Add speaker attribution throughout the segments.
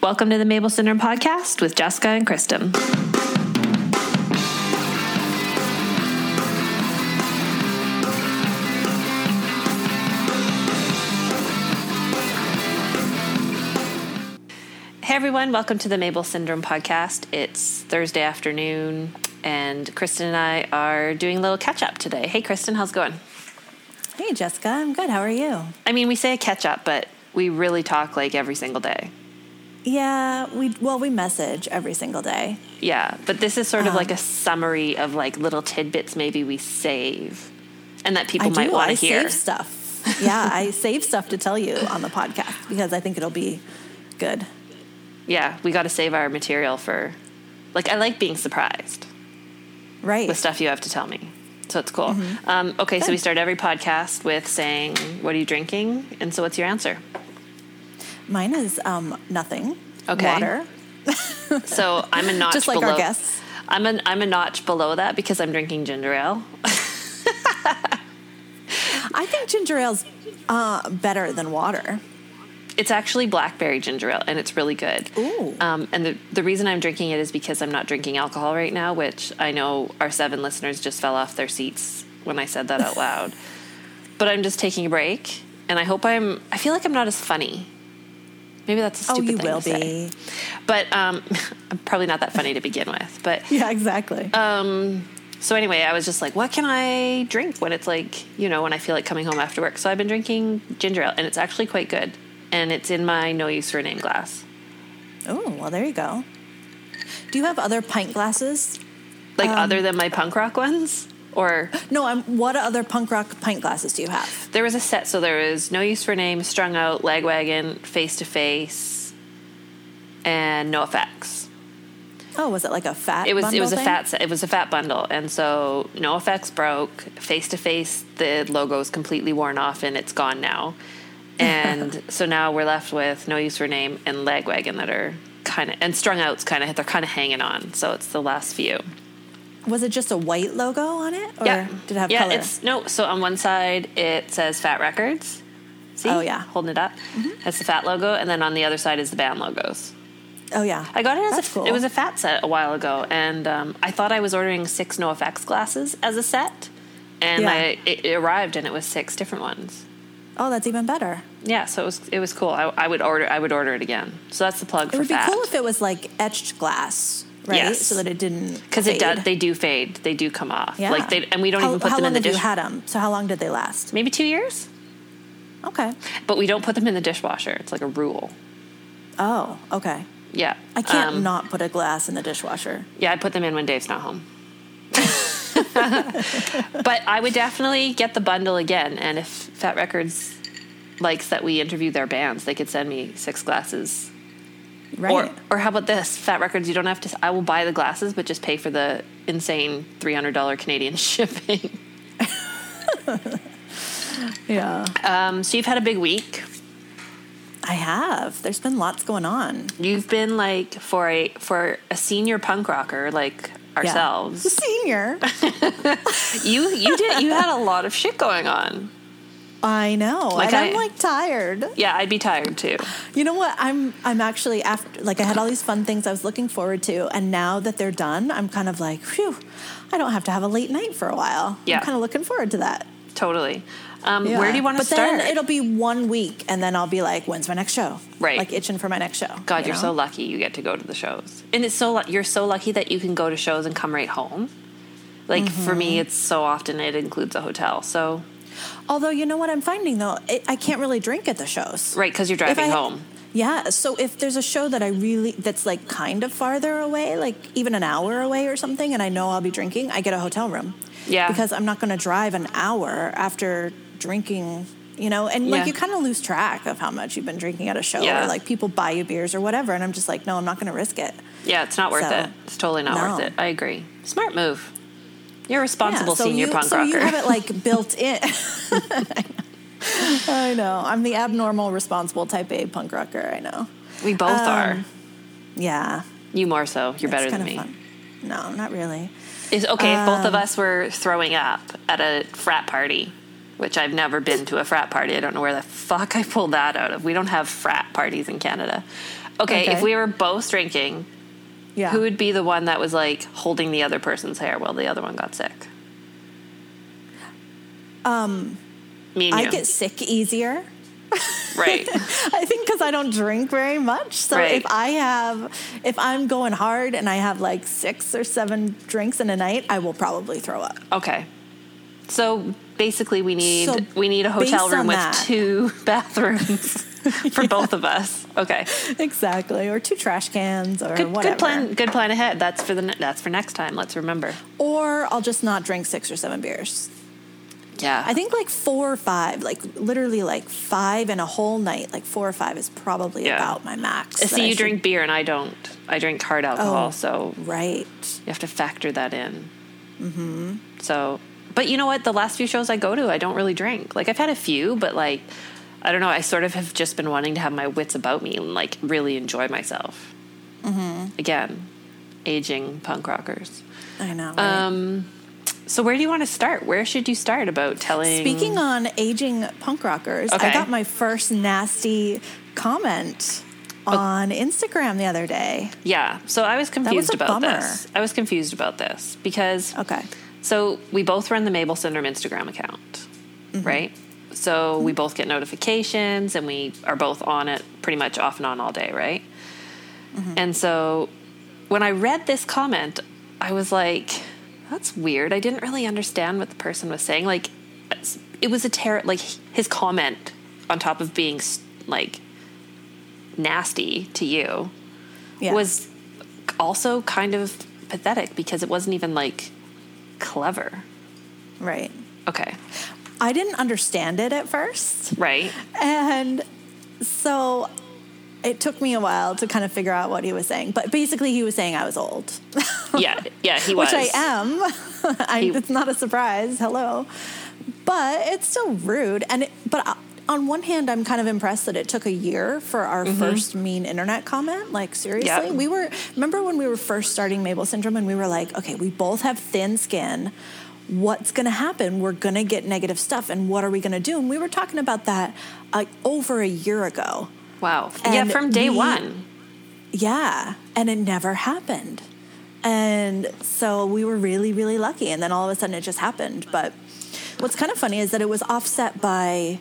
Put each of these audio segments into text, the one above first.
Speaker 1: Welcome to the Mabel Syndrome Podcast with Jessica and Kristen. Hey everyone, welcome to the Mabel Syndrome Podcast. It's Thursday afternoon, and Kristen and I are doing a little catch-up today. Hey Kristen, how's it going?
Speaker 2: Hey Jessica, I'm good. How are you?
Speaker 1: I mean, we say a catch-up, but we really talk like every single day.
Speaker 2: Yeah, we message every single day.
Speaker 1: Yeah, but this is sort of like a summary of like little tidbits maybe we save and that people might want to hear.
Speaker 2: I save stuff. Yeah, I save stuff to tell you on the podcast because I think it'll be good.
Speaker 1: Yeah, we got to save our material for, like, I like being surprised.
Speaker 2: Right.
Speaker 1: With stuff you have to tell me. So it's cool.
Speaker 2: Mm-hmm.
Speaker 1: Okay, good. So we start every podcast with saying, what are you drinking? And so what's your answer?
Speaker 2: Mine is nothing.
Speaker 1: Okay.
Speaker 2: Water.
Speaker 1: So I'm a notch
Speaker 2: just like
Speaker 1: below.
Speaker 2: Our guests.
Speaker 1: I'm a notch below that because I'm drinking ginger ale.
Speaker 2: I think ginger ale's better than water.
Speaker 1: It's actually blackberry ginger ale, and it's really good.
Speaker 2: Ooh.
Speaker 1: And the reason I'm drinking it is because I'm not drinking alcohol right now, which I know our 7 listeners just fell off their seats when I said that out loud. But I'm just taking a break, and I feel like I'm not as funny. Maybe that's a stupid thing to say.
Speaker 2: Oh, you will be.
Speaker 1: But I'm probably not that funny to begin with. But
Speaker 2: yeah, exactly.
Speaker 1: So anyway, I was just like, what can I drink when it's like, when I feel like coming home after work? So I've been drinking ginger ale, and it's actually quite good. And it's in my no use for a name glass.
Speaker 2: Oh, well, there you go. Do you have other pint glasses?
Speaker 1: Like other than my punk rock ones? Or
Speaker 2: no, what other punk rock pint glasses do you have?
Speaker 1: There was a set, so there was No Use for a Name, Strung Out, Lagwagon, Face to Face, and No Effects.
Speaker 2: Oh, was it like a fat?
Speaker 1: It was
Speaker 2: bundle
Speaker 1: a
Speaker 2: thing?
Speaker 1: fat set. It was a fat bundle, and so No Effects broke. Face to Face, the logo is completely worn off and it's gone now. And so now we're left with No Use for a Name and Lagwagon that are and Strung Out's they're kind of hanging on. So it's the last few.
Speaker 2: Was it just a white logo on it? Or
Speaker 1: yeah.
Speaker 2: Did it have color?
Speaker 1: So on one side it says Fat Records. See?
Speaker 2: Oh, yeah.
Speaker 1: Holding it up. Mm-hmm. That's the Fat logo. And then on the other side is the band logos.
Speaker 2: Oh, yeah.
Speaker 1: I got it
Speaker 2: cool.
Speaker 1: It was a fat set a while ago. And I thought I was ordering 6 No Effects glasses as a set. And it arrived and it was 6 different ones.
Speaker 2: Oh, that's even better.
Speaker 1: Yeah, so it was cool. I would order it again. So that's the plug for Fat.
Speaker 2: It would be cool if it was like etched glass, right?
Speaker 1: Yes.
Speaker 2: So that it didn't
Speaker 1: because they do fade. They do come off.
Speaker 2: Yeah.
Speaker 1: And we don't even put them in the dish.
Speaker 2: How long have you had them? So how long did they last?
Speaker 1: Maybe 2 years.
Speaker 2: Okay.
Speaker 1: But we don't put them in the dishwasher. It's like a rule.
Speaker 2: Oh, okay.
Speaker 1: Yeah.
Speaker 2: I can't not put a glass in the dishwasher.
Speaker 1: Yeah, I put them in when Dave's not home. But I would definitely get the bundle again, and if Fat Records likes that we interview their bands, they could send me 6 glasses.
Speaker 2: Right.
Speaker 1: Or how about this? Fat Records, you don't have to... I will buy the glasses, but just pay for the insane $300 Canadian shipping.
Speaker 2: Yeah.
Speaker 1: So you've had a big week.
Speaker 2: I have. There's been lots going on.
Speaker 1: You've been like, for a senior punk rocker like ourselves.
Speaker 2: Yeah. Senior.
Speaker 1: You had a lot of shit going on.
Speaker 2: I know. And I'm like tired.
Speaker 1: Yeah, I'd be tired too.
Speaker 2: You know what? I'm actually after, like, I had all these fun things I was looking forward to, and now that they're done, I'm kind of like, phew, I don't have to have a late night for a while.
Speaker 1: Yeah.
Speaker 2: I'm kind of looking forward to that.
Speaker 1: Totally. Where do you want to start?
Speaker 2: But then it'll be 1 week, and then I'll be like, when's my next show?
Speaker 1: Right.
Speaker 2: Like, itching for my next show.
Speaker 1: God, you're so lucky you get to go to the shows. And it's you're so lucky that you can go to shows and come right home. Like, for me, it's so often it includes a hotel, so...
Speaker 2: Although, you know what I'm finding, though? I can't really drink at the shows.
Speaker 1: Right, because you're driving home.
Speaker 2: Yeah, so if there's a show that that's like kind of farther away, like even an hour away or something, and I know I'll be drinking, I get a hotel room.
Speaker 1: Yeah.
Speaker 2: Because I'm not going to drive an hour after drinking, and like you kind of lose track of how much you've been drinking at a show, or like people buy you beers or whatever, and I'm just like, no, I'm not going to risk it.
Speaker 1: Yeah, it's not worth it. It's totally not worth it. I agree. Smart move. You're a responsible senior punk rocker.
Speaker 2: So you have it like built in. I know. I'm the abnormal, responsible type A punk rocker. I know.
Speaker 1: We both are.
Speaker 2: Yeah.
Speaker 1: You more so. You're better than me.
Speaker 2: Fun. No, not really.
Speaker 1: If both of us were throwing up at a frat party, which I've never been to a frat party. I don't know where the fuck I pulled that out of. We don't have frat parties in Canada. Okay, if we were both drinking,
Speaker 2: yeah,
Speaker 1: who would be the one that was like holding the other person's hair while the other one got sick? Me and you.
Speaker 2: I get sick easier.
Speaker 1: Right.
Speaker 2: I think because I don't drink very much. So if I'm going hard and I have like 6 or 7 drinks in a night, I will probably throw up.
Speaker 1: Okay. So basically we need a hotel room with 2 bathrooms for both of us. Okay.
Speaker 2: Exactly. Or 2 trash cans or whatever.
Speaker 1: Good plan ahead. That's for next time. Let's remember.
Speaker 2: Or I'll just not drink 6 or 7 beers.
Speaker 1: Yeah.
Speaker 2: I think like 4 or 5, like literally like 5 in a whole night, like 4 or 5 is probably about my max.
Speaker 1: See, you drink beer and I don't. I drink hard alcohol, so
Speaker 2: right.
Speaker 1: You have to factor that in. Mm-hmm. So, but you know what? The last few shows I go to, I don't really drink. Like I've had a few, but like, I don't know. I sort of have just been wanting to have my wits about me and like really enjoy myself. Mm-hmm. Again, aging punk rockers.
Speaker 2: I know. Right?
Speaker 1: So where do you want to start? Where should you start about telling...
Speaker 2: Speaking on aging punk rockers, I got my first nasty comment on Instagram the other day.
Speaker 1: Yeah, so I was confused about this. I was confused about this because...
Speaker 2: Okay.
Speaker 1: So we both run the Mabel Syndrome Instagram account, right? So we both get notifications and we are both on it pretty much off and on all day, right? Mm-hmm. And so when I read this comment, I was like... That's weird. I didn't really understand what the person was saying. Like, it was like his comment on top of being like nasty to you was also kind of pathetic because it wasn't even like clever.
Speaker 2: Right.
Speaker 1: Okay.
Speaker 2: I didn't understand it at first.
Speaker 1: Right.
Speaker 2: And so it took me a while to kind of figure out what he was saying. But basically he was saying I was old.
Speaker 1: Yeah, he was.
Speaker 2: Which I am. It's not a surprise. Hello. But it's still rude. But on one hand, I'm kind of impressed that it took a year for our first mean internet comment. Like, seriously?
Speaker 1: Yep.
Speaker 2: Remember when we were first starting Mabel Syndrome and we were like, okay, we both have thin skin. What's going to happen? We're going to get negative stuff. And what are we going to do? And we were talking about that over a year ago.
Speaker 1: Wow. And from day one.
Speaker 2: Yeah. And it never happened. And so we were really, really lucky. And then all of a sudden it just happened. But what's kind of funny is that it was offset by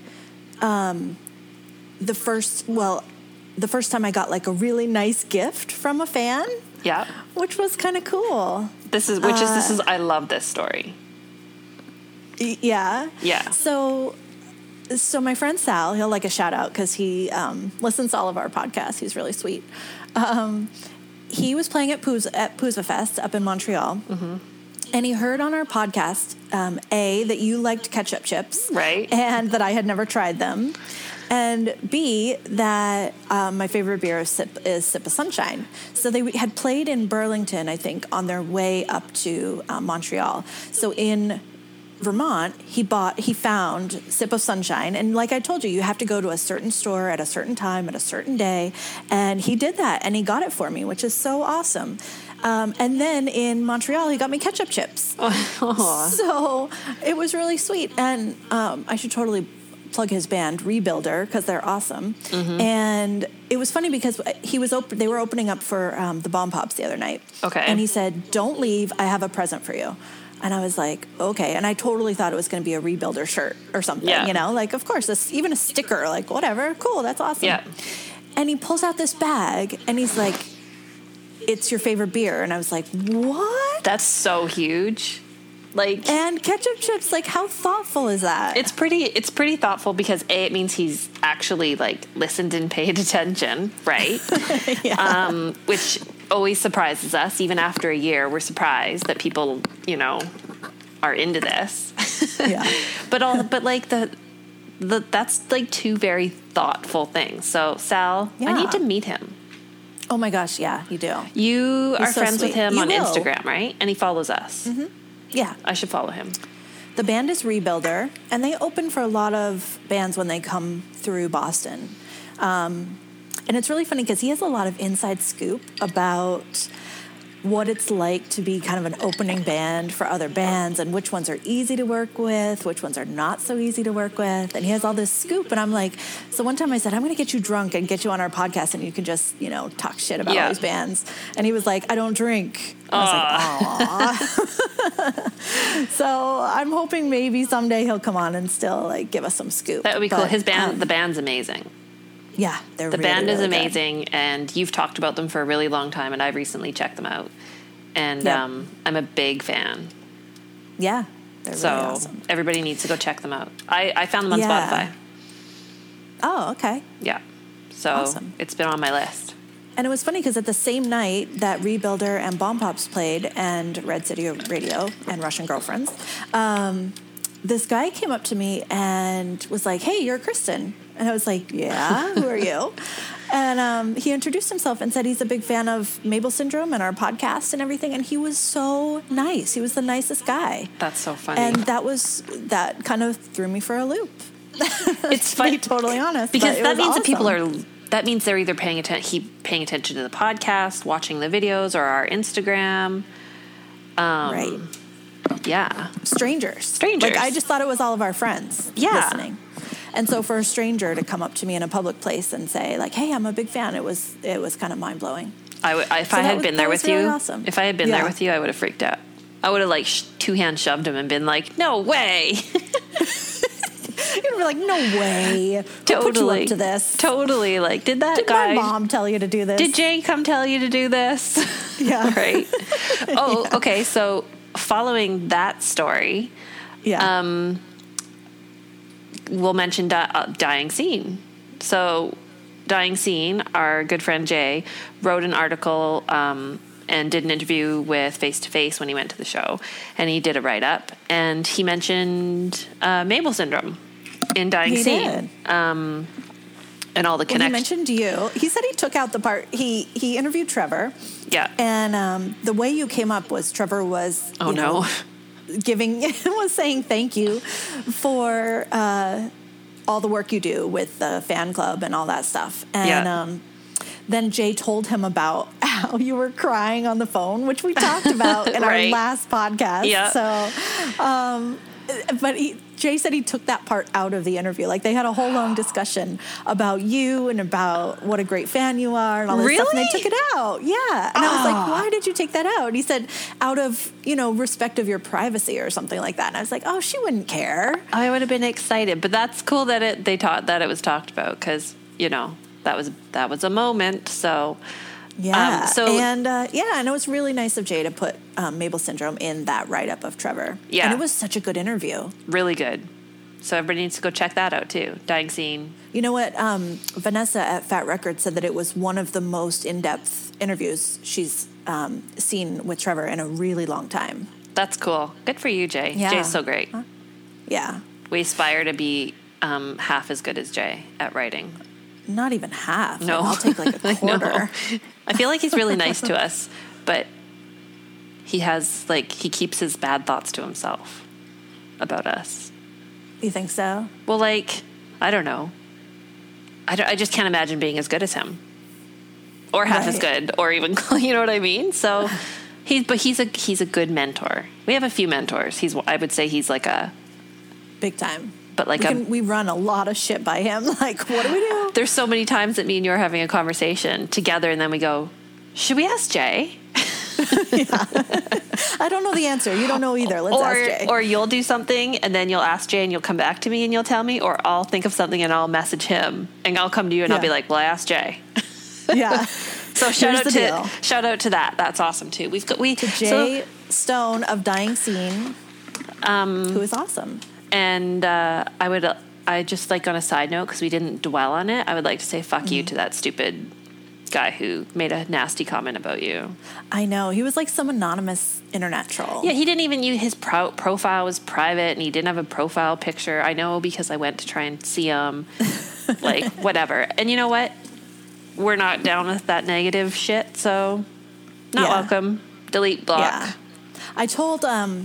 Speaker 2: the first time I got like a really nice gift from a fan.
Speaker 1: Yeah.
Speaker 2: Which was kind of cool.
Speaker 1: This is I love this story.
Speaker 2: Yeah.
Speaker 1: Yeah.
Speaker 2: So my friend Sal, he'll like a shout out because he listens to all of our podcasts. He's really sweet. He was playing at Pouzza Fest up in Montreal. Mm-hmm. And he heard on our podcast, A, that you liked ketchup chips.
Speaker 1: Right.
Speaker 2: And that I had never tried them. And B, that my favorite beer is Sip of Sunshine. So they had played in Burlington, I think, on their way up to Montreal. So in Vermont, he found Sip of Sunshine. And like I told you, you have to go to a certain store at a certain time, at a certain day. And he did that, and he got it for me, which is so awesome. And then in Montreal, he got me ketchup chips. Oh. So it was really sweet. And I should totally plug his band, Rebuilder, because they're awesome. Mm-hmm. And it was funny because they were opening up for the Bomb Pops the other night.
Speaker 1: Okay.
Speaker 2: And he said, "Don't leave. I have a present for you." And I was like, okay. And I totally thought it was going to be a Rebuilder shirt or something, like, of course, even a sticker, like, whatever. Cool, that's awesome.
Speaker 1: Yeah.
Speaker 2: And he pulls out this bag, and he's like, "It's your favorite beer." And I was like, what?
Speaker 1: That's so huge. Like,
Speaker 2: and ketchup chips, like, how thoughtful is that?
Speaker 1: It's pretty thoughtful because A, it means he's actually like listened and paid attention, right? Yeah. Which always surprises us. Even after a year, we're surprised that people, are into this. Yeah. but like that's like 2 very thoughtful things. So Sal, I need to meet him.
Speaker 2: Oh my gosh, yeah, you do.
Speaker 1: You are friends with him on Instagram, right? And he follows us.
Speaker 2: Mm-hmm. Yeah.
Speaker 1: I should follow him.
Speaker 2: The band is Rebuilder, and they open for a lot of bands when they come through Boston. And it's really funny because he has a lot of inside scoop about what it's like to be kind of an opening band for other bands and which ones are easy to work with, which ones are not so easy to work with. And he has all this scoop. And I'm like, so one time I said, I'm going to get you drunk and get you on our podcast and you can just, talk shit about all these bands. And he was like, I don't drink. I was like, aw. So I'm hoping maybe someday he'll come on and still like give us some scoop.
Speaker 1: That would be cool. His band, the band's amazing.
Speaker 2: Yeah,
Speaker 1: the band is amazing, and you've talked about them for a really long time, and I've recently checked them out, and I'm a big fan.
Speaker 2: Yeah, they're
Speaker 1: so
Speaker 2: really awesome.
Speaker 1: Everybody needs to go check them out. I found them on Spotify.
Speaker 2: Oh, okay.
Speaker 1: Yeah, so It's been on my list.
Speaker 2: And it was funny because at the same night that Rebuilder and Bomb Pops played, and Red City Radio and Russian Girlfriends, this guy came up to me and was like, "Hey, you're Kristen." And I was like, "Yeah, who are you?" And he introduced himself and said he's a big fan of Mabel Syndrome and our podcast and everything. And he was so nice. He was the nicest guy.
Speaker 1: That's so funny.
Speaker 2: And that kind of threw me for a loop.
Speaker 1: It's funny,
Speaker 2: to be totally honest,
Speaker 1: because that means that people are. That means they're either paying attention to the podcast, watching the videos, or our Instagram.
Speaker 2: Right.
Speaker 1: Yeah.
Speaker 2: Strangers. Like, I just thought it was all of our friends listening. And so for a stranger to come up to me in a public place and say, like, "Hey, I'm a big fan," it was kind of mind-blowing.
Speaker 1: If I had been there with you, if I had been there with you, I would have freaked out. I would have, like, two-hand shoved him and been like, "No way."
Speaker 2: You'd be like, "No way.
Speaker 1: Totally.
Speaker 2: Put you up to this."
Speaker 1: Totally. Like, did my
Speaker 2: mom tell you to do this?
Speaker 1: Did Jay come tell you to do this?
Speaker 2: Yeah.
Speaker 1: Right. Oh, yeah. Okay. So following that story, we'll mention Dying Scene. So Dying Scene, our good friend Jay, wrote an article and did an interview with Face to Face when he went to the show. And he did a write-up. And he mentioned Mabel Syndrome in Dying Scene. And all the connections.
Speaker 2: He mentioned you. He said he took out the part. He interviewed Trevor.
Speaker 1: Yeah.
Speaker 2: And the way you came up was Trevor was was saying thank you for all the work you do with the fan club and all that stuff. And then Jay told him about how you were crying on the phone, which we talked about in our last podcast.
Speaker 1: Yeah.
Speaker 2: So, but Jay said he took that part out of the interview. Like, they had a whole long discussion about you and about what a great fan you are and all this stuff. And they took it out. Yeah. And I was like, why did you take that out? And he said, out of, respect of your privacy or something like that. And I was like, oh, she wouldn't care.
Speaker 1: I would have been excited. But that's cool that it was talked about because, that was a moment. So...
Speaker 2: Yeah. And it was really nice of Jay to put Mabel Syndrome in that write-up of Trevor.
Speaker 1: Yeah.
Speaker 2: And it was such a good interview.
Speaker 1: Really good. So everybody needs to go check that out, too. Dying Scene.
Speaker 2: You know what? Vanessa at Fat Records said that it was one of the most in-depth interviews she's seen with Trevor in a really long time.
Speaker 1: That's cool. Good for you, Jay.
Speaker 2: Yeah.
Speaker 1: Jay's so great.
Speaker 2: Yeah.
Speaker 1: We aspire to be half as good as Jay at writing.
Speaker 2: Not even half.
Speaker 1: No.
Speaker 2: I'll take like a quarter.
Speaker 1: I feel like he's really nice to us, but he keeps his bad thoughts to himself about us.
Speaker 2: You think so?
Speaker 1: Well, I don't know. I just can't imagine being as good as him. Or half as good, or even, you know what I mean? So he's a good mentor. We have a few mentors. I would say he's like a...
Speaker 2: Big time.
Speaker 1: But
Speaker 2: we run a lot of shit by him. Like, what do we do?
Speaker 1: There's so many times that me and you are having a conversation together, and then we go, "Should we ask Jay?"
Speaker 2: I don't know the answer. You don't know either. Let's ask Jay.
Speaker 1: Or you'll do something, and then you'll ask Jay, and you'll come back to me, and you'll tell me. Or I'll think of something, and I'll message him, and I'll come to you, and I'll be like, "Well, I asked Jay."
Speaker 2: Yeah.
Speaker 1: So shout out to that. That's awesome too. To
Speaker 2: Jay Stone of Dying Scene, who is awesome.
Speaker 1: And I just on a side note, because we didn't dwell on it, I would like to say fuck you to that stupid guy who made a nasty comment about you.
Speaker 2: I know. He was like some anonymous internet troll.
Speaker 1: Yeah, he didn't even use his profile was private, and he didn't have a profile picture. I know because I went to try and see him. Whatever. And you know what? We're not down with that negative shit, so not welcome. Delete, block.
Speaker 2: Yeah. I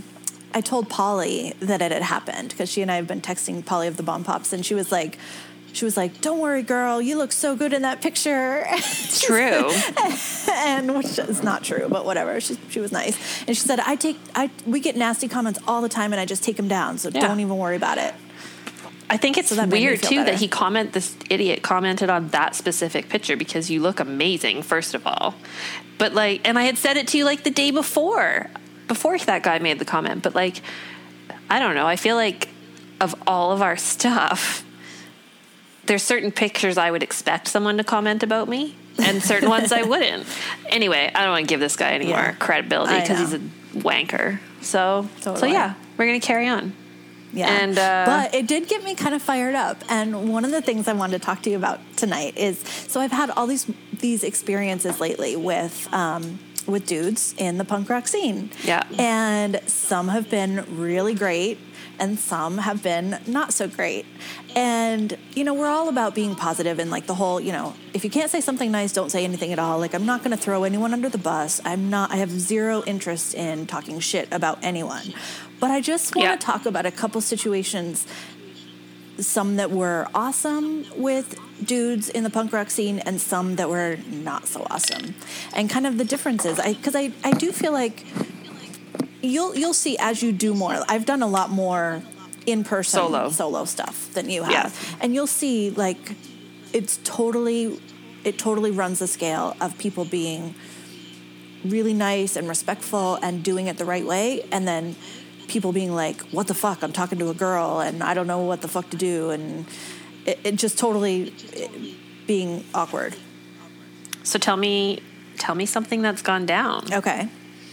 Speaker 2: told Polly that it had happened because she and I have been texting Polly of the Bomb Pops, and she was like, she was like, "Don't worry, girl, you look so good in that picture."
Speaker 1: True.
Speaker 2: And which is not true, but whatever. She was nice. And she said, we get nasty comments all the time and I just take them down. So don't even worry about it.
Speaker 1: I think it's weird too that this idiot commented on that specific picture because you look amazing, first of all. But like, and I had said it to you like the day before that guy made the comment. But like, I don't know. I feel like of all of our stuff, there's certain pictures I would expect someone to comment about me and certain ones I wouldn't. Anyway, I don't want to give this guy any more credibility because he's a wanker. So yeah, we're going to carry on.
Speaker 2: Yeah, and but it did get me kind of fired up. And one of the things I wanted to talk to you about tonight is, so I've had all these experiences lately with dudes in the punk rock scene.
Speaker 1: Yeah,
Speaker 2: and some have been really great, and some have been not so great. And we're all about being positive and like the whole, if you can't say something nice, don't say anything at all. Like, I'm not going to throw anyone under the bus. I have zero interest in talking shit about anyone. But I just want to talk about a couple situations, some that were awesome with dudes in the punk rock scene and some that were not so awesome, and kind of the differences. Because I do feel like you'll see as you do more. I've done a lot more in-person solo stuff than you have. And you'll see like it totally runs the scale of people being really nice and respectful and doing it the right way, and then people being like, what the fuck, I'm talking to a girl and I don't know what the fuck to do, and it just totally being awkward.
Speaker 1: So tell me something that's gone down.
Speaker 2: Okay.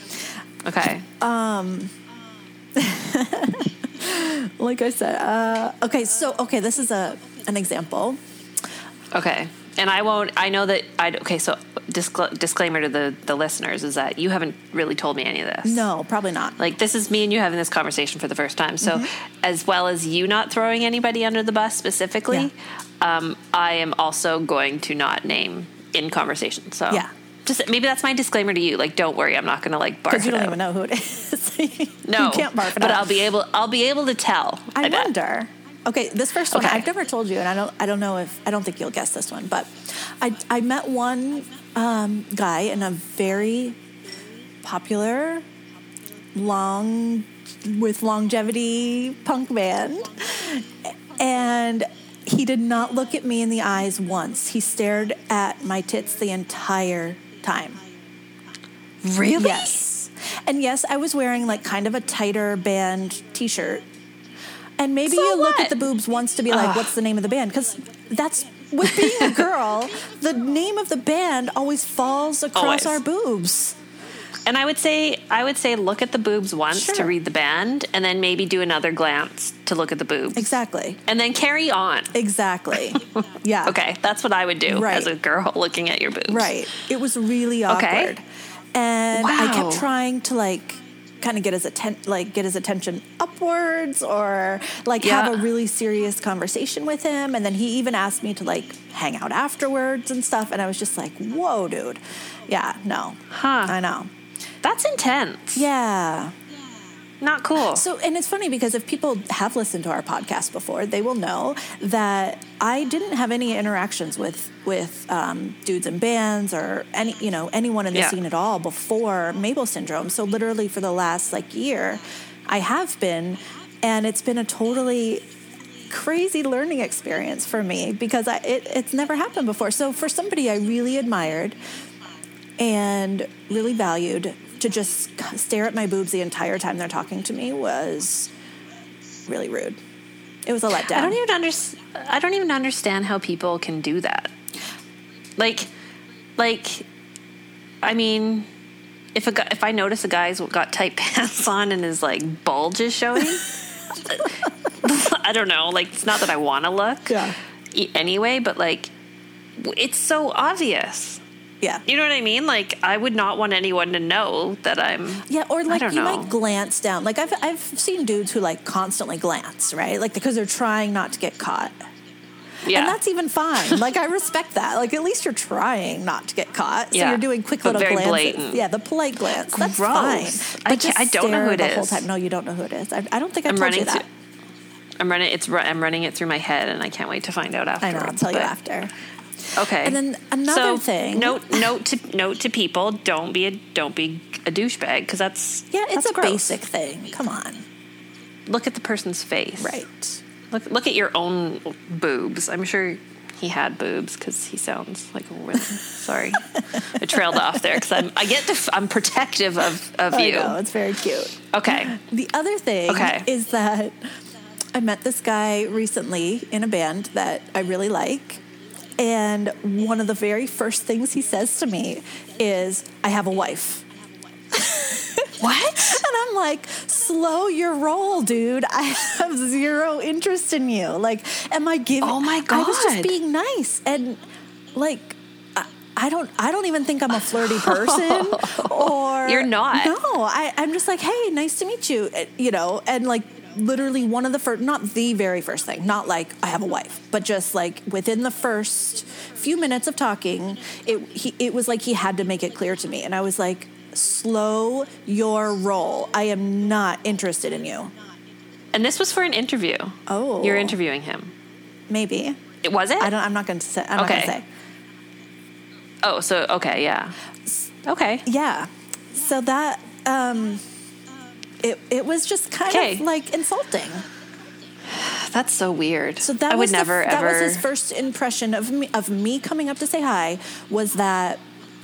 Speaker 2: Like I said, this is an example.
Speaker 1: Okay. And so disclaimer to the listeners is that you haven't really told me any of this.
Speaker 2: No, probably not.
Speaker 1: Like, this is me and you having this conversation for the first time. So as well as you not throwing anybody under the bus specifically, I am also going to not name in conversation. So just maybe that's my disclaimer to you. Like, don't worry, I'm not going to like barf it out.
Speaker 2: Because you don't even know who it is.
Speaker 1: No,
Speaker 2: you can't barf it
Speaker 1: but
Speaker 2: out.
Speaker 1: I'll be able to tell.
Speaker 2: I wonder. Okay, this first one, I've never told you, and I don't think you'll guess this one, but I met one guy in a very popular, with longevity punk band, and he did not look at me in the eyes once. He stared at my tits the entire time.
Speaker 1: Really?
Speaker 2: Yes. And yes, I was wearing like kind of a tighter band t-shirt. And maybe you look at the boobs once to be like, what's the name of the band? Because that's, with being a girl, the name of the band always falls across our boobs.
Speaker 1: And I would say look at the boobs once to read the band, and then maybe do another glance to look at the boobs.
Speaker 2: Exactly.
Speaker 1: And then carry on.
Speaker 2: Exactly. Yeah.
Speaker 1: Okay, that's what I would do as a girl looking at your boobs.
Speaker 2: Right. It was really awkward.
Speaker 1: Okay.
Speaker 2: And I kept trying to like kind of get his attention upwards, or like have a really serious conversation with him. And then he even asked me to like hang out afterwards and stuff. And I was just like, whoa, dude. Yeah, no.
Speaker 1: Huh.
Speaker 2: I know.
Speaker 1: That's intense.
Speaker 2: Yeah.
Speaker 1: Not cool.
Speaker 2: So, and it's funny because if people have listened to our podcast before, they will know that I didn't have any interactions with dudes in bands or anyone in the scene at all before Mabel Syndrome. So literally for the last year, I have been, and it's been a totally crazy learning experience for me because it's never happened before. So for somebody I really admired and really valued, to just stare at my boobs the entire time they're talking to me was really rude. It was a letdown.
Speaker 1: I don't even understand how people can do that. Like, I mean, if I notice a guy's got tight pants on and his bulge is showing, I don't know. It's not that I want to look anyway, but it's so obvious.
Speaker 2: Yeah.
Speaker 1: You know what I mean? I would not want anyone to know that I'm...
Speaker 2: Yeah, or you might glance down. I've seen dudes who constantly glance, right? Because they're trying not to get caught. Yeah. And that's even fine. I respect that. At least you're trying not to get caught. So you're doing quick little glances.
Speaker 1: Blatant.
Speaker 2: Yeah, the polite glance. That's
Speaker 1: Gross.
Speaker 2: fine. But
Speaker 1: I don't know who it is.
Speaker 2: Whole time. No, you don't know who it is. I don't think I told you that.
Speaker 1: I'm running it through my head, and I can't wait to find out afterwards.
Speaker 2: I know. I'll tell you after.
Speaker 1: Okay.
Speaker 2: And then another thing.
Speaker 1: Note to people: don't be a douchebag, because that's
Speaker 2: it's a
Speaker 1: gross.
Speaker 2: basic thing. Come on.
Speaker 1: Look at the person's face.
Speaker 2: Right.
Speaker 1: Look at your own boobs. I'm sure he had boobs, because he sounds like a woman. Sorry, I trailed off there because I'm protective of you.
Speaker 2: I know, it's very cute.
Speaker 1: Okay.
Speaker 2: The other thing is that I met this guy recently in a band that I really like. And one of the very first things he says to me is, I have a wife.
Speaker 1: What?
Speaker 2: And I'm like, slow your roll, dude. I have zero interest in you. Like, am I giving?
Speaker 1: Oh my God.
Speaker 2: I was just being nice. And like, I don't even think I'm a flirty person. Or
Speaker 1: you're not.
Speaker 2: No, I'm just like, hey, nice to meet you. You know, and like, literally one of the first, not the very first thing, not like I have a wife, but just like within the first few minutes of talking, it was like he had to make it clear to me. And I was like, slow your roll. I am not interested in you.
Speaker 1: And this was for an interview.
Speaker 2: Oh.
Speaker 1: You're interviewing him.
Speaker 2: Maybe.
Speaker 1: Was it?
Speaker 2: I'm not going to say. I'm not going to say.
Speaker 1: Oh, so, okay, yeah. Okay.
Speaker 2: Yeah. So that, it was just kind of like insulting.
Speaker 1: That's so weird.
Speaker 2: So that was his first impression of me coming up to say hi, was that,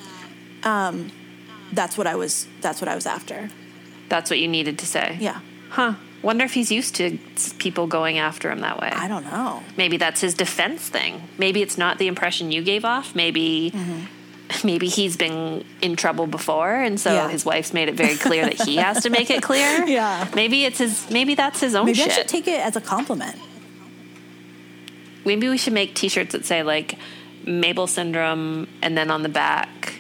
Speaker 2: that's what I was after.
Speaker 1: That's what you needed to say.
Speaker 2: Yeah.
Speaker 1: Huh. Wonder if he's used to people going after him that way.
Speaker 2: I don't know.
Speaker 1: Maybe that's his defense thing. Maybe it's not the impression you gave off. Maybe he's been in trouble before, and so his wife's made it very clear that he has to make it clear.
Speaker 2: Yeah.
Speaker 1: Maybe that's his own shit.
Speaker 2: Maybe I should take it as a compliment.
Speaker 1: Maybe we should make T-shirts that say like Mabel syndrome, and then on the back,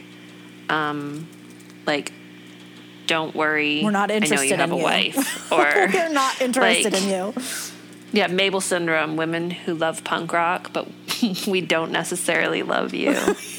Speaker 1: like, don't worry,
Speaker 2: we're not interested in you.
Speaker 1: I know you have a wife. Or
Speaker 2: we're not interested in you.
Speaker 1: Yeah, Mabel syndrome, women who love punk rock, but we don't necessarily love you.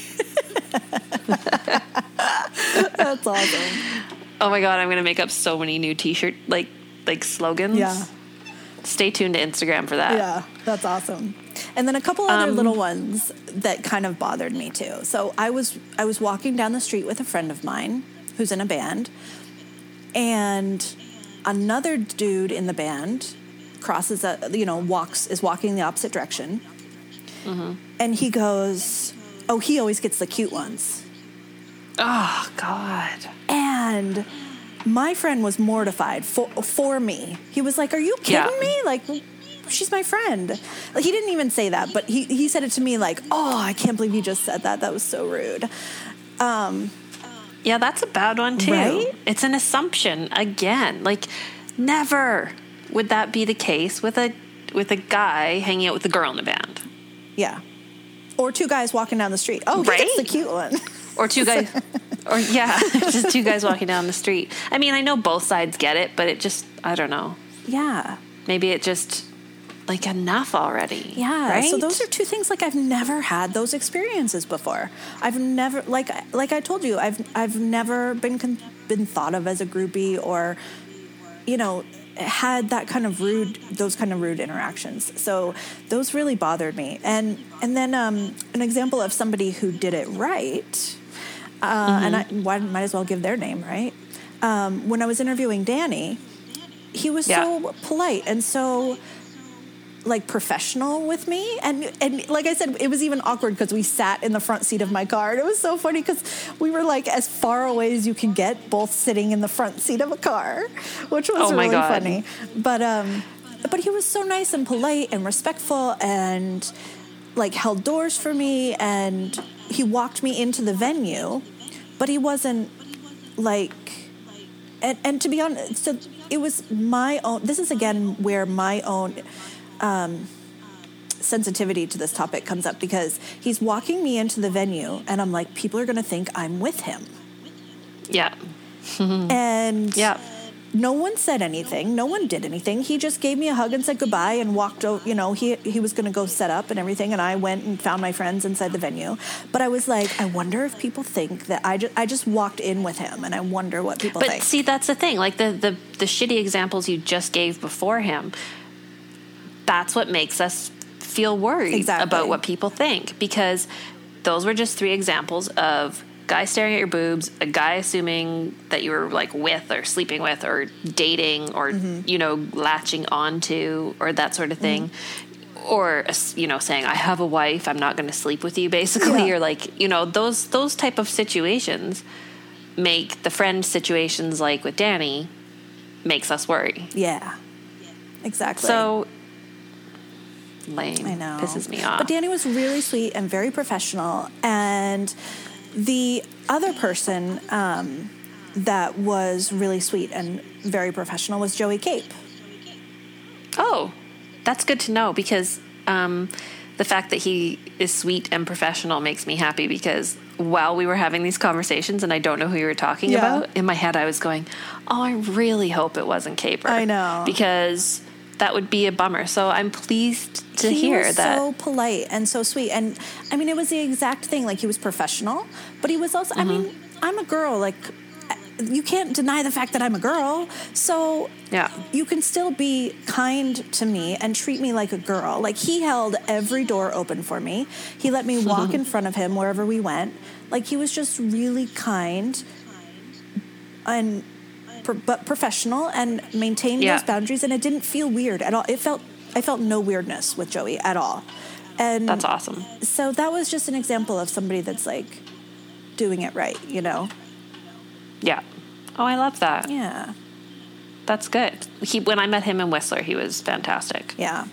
Speaker 2: That's awesome.
Speaker 1: Oh my God, I'm going to make up so many new T-shirt, like slogans.
Speaker 2: Yeah.
Speaker 1: Stay tuned to Instagram for that.
Speaker 2: Yeah, that's awesome. And then a couple other little ones that kind of bothered me too. So I was walking down the street with a friend of mine who's in a band, and another dude in the band crosses is walking the opposite direction. Mm-hmm. And he goes, oh, he always gets the cute ones.
Speaker 1: Oh, God.
Speaker 2: And my friend was mortified for me. He was like, are you kidding me? Like, she's my friend. Like, he didn't even say that, but he said it to me like, oh, I can't believe you just said that. That was so rude.
Speaker 1: Yeah, that's a bad one too.
Speaker 2: Right?
Speaker 1: It's an assumption again. Like, never would that be the case with a guy hanging out with a girl in the band.
Speaker 2: Yeah. Or two guys walking down the street. Oh, he gets the cute one.
Speaker 1: Or two guys, just two guys walking down the street. I mean, I know both sides get it, but it just, I don't know.
Speaker 2: Yeah.
Speaker 1: Maybe it just, like, enough already.
Speaker 2: Yeah.
Speaker 1: Right?
Speaker 2: So those are two things, like, I've never had those experiences before. I've never, like I told you, I've never been thought of as a groupie, or, had that kind of rude interactions. So those really bothered me. And then an example of somebody who did it right, and I might as well give their name, right? When I was interviewing Danny, he was so polite and so, like, professional with me. And like I said, it was even awkward because we sat in the front seat of my car. And it was so funny because we were, like, as far away as you can get, both sitting in the front seat of a car, which was really funny. But he was so nice and polite and respectful, and, like, held doors for me, and he walked me into the venue, but he wasn't, like, and to be honest, so it was my own, this is again where my own sensitivity to this topic comes up, because he's walking me into the venue and I'm like, people are going to think I'm with him.
Speaker 1: Yeah.
Speaker 2: And no one said anything. No one did anything. He just gave me a hug and said goodbye and walked over. He was going to go set up and everything. And I went and found my friends inside the venue. But I was like, I wonder if people think that I just walked in with him, and I wonder what people think.
Speaker 1: But see, that's the thing. Like the shitty examples you just gave before him, that's what makes us feel worried about what people think, because those were just 3 examples of guy staring at your boobs, a guy assuming that you were like with or sleeping with or dating or, you know, latching onto or that sort of thing. Or, you know, saying, I have a wife, I'm not going to sleep with you, basically. Or like, you know, those type of situations make the friend situations like with Danny makes us worry.
Speaker 2: Yeah, exactly.
Speaker 1: So lame.
Speaker 2: I know.
Speaker 1: Pisses me off.
Speaker 2: But Danny was really sweet and very professional. And the other person that was really sweet and very professional was Joey Cape.
Speaker 1: Oh, that's good to know, because the fact that he is sweet and professional makes me happy, because while we were having these conversations and I don't know who you were talking about, in my head I was going, oh, I really hope it wasn't Caper.
Speaker 2: I know.
Speaker 1: Because that would be a bummer. So I'm pleased to hear that.
Speaker 2: He was so polite and so sweet. And I mean, it was the exact thing. Like, he was professional, but he was also, I mean, I'm a girl. Like, you can't deny the fact that I'm a girl. So you can still be kind to me and treat me like a girl. Like, he held every door open for me. He let me walk in front of him wherever we went. Like, he was just really kind and but professional and maintained those boundaries, and it didn't feel weird at all. I felt no weirdness with Joey at all. And
Speaker 1: that's awesome.
Speaker 2: So that was just an example of somebody that's like doing it right, you know?
Speaker 1: Yeah. Oh, I love that.
Speaker 2: Yeah.
Speaker 1: That's good. When I met him in Whistler, he was fantastic.
Speaker 2: Yeah.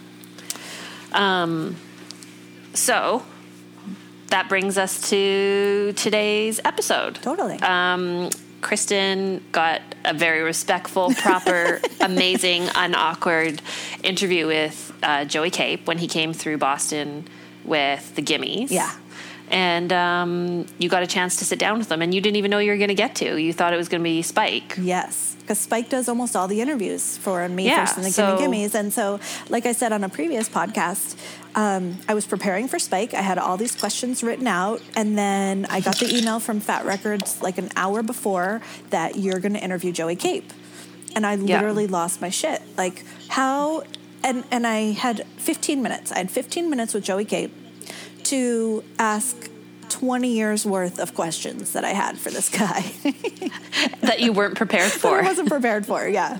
Speaker 1: So that brings us to today's episode.
Speaker 2: Totally.
Speaker 1: Kristen got a very respectful, proper, amazing, unawkward interview with Joey Cape when he came through Boston with the Gimmies.
Speaker 2: Yeah.
Speaker 1: And you got a chance to sit down with them, and you didn't even know you were going to get to. You thought it was going to be Spike.
Speaker 2: Yes, because Spike does almost all the interviews for Me First and the Gimmies. And so, like I said on a previous podcast, I was preparing for Spike. I had all these questions written out, and then I got the email from Fat Records like an hour before that you're going to interview Joey Cape. And I literally lost my shit. Like, how... And I had 15 minutes. I had 15 minutes with Joey Cape to ask 20 years worth of questions that I had for this guy.
Speaker 1: That you weren't prepared for.
Speaker 2: I wasn't prepared for, yeah.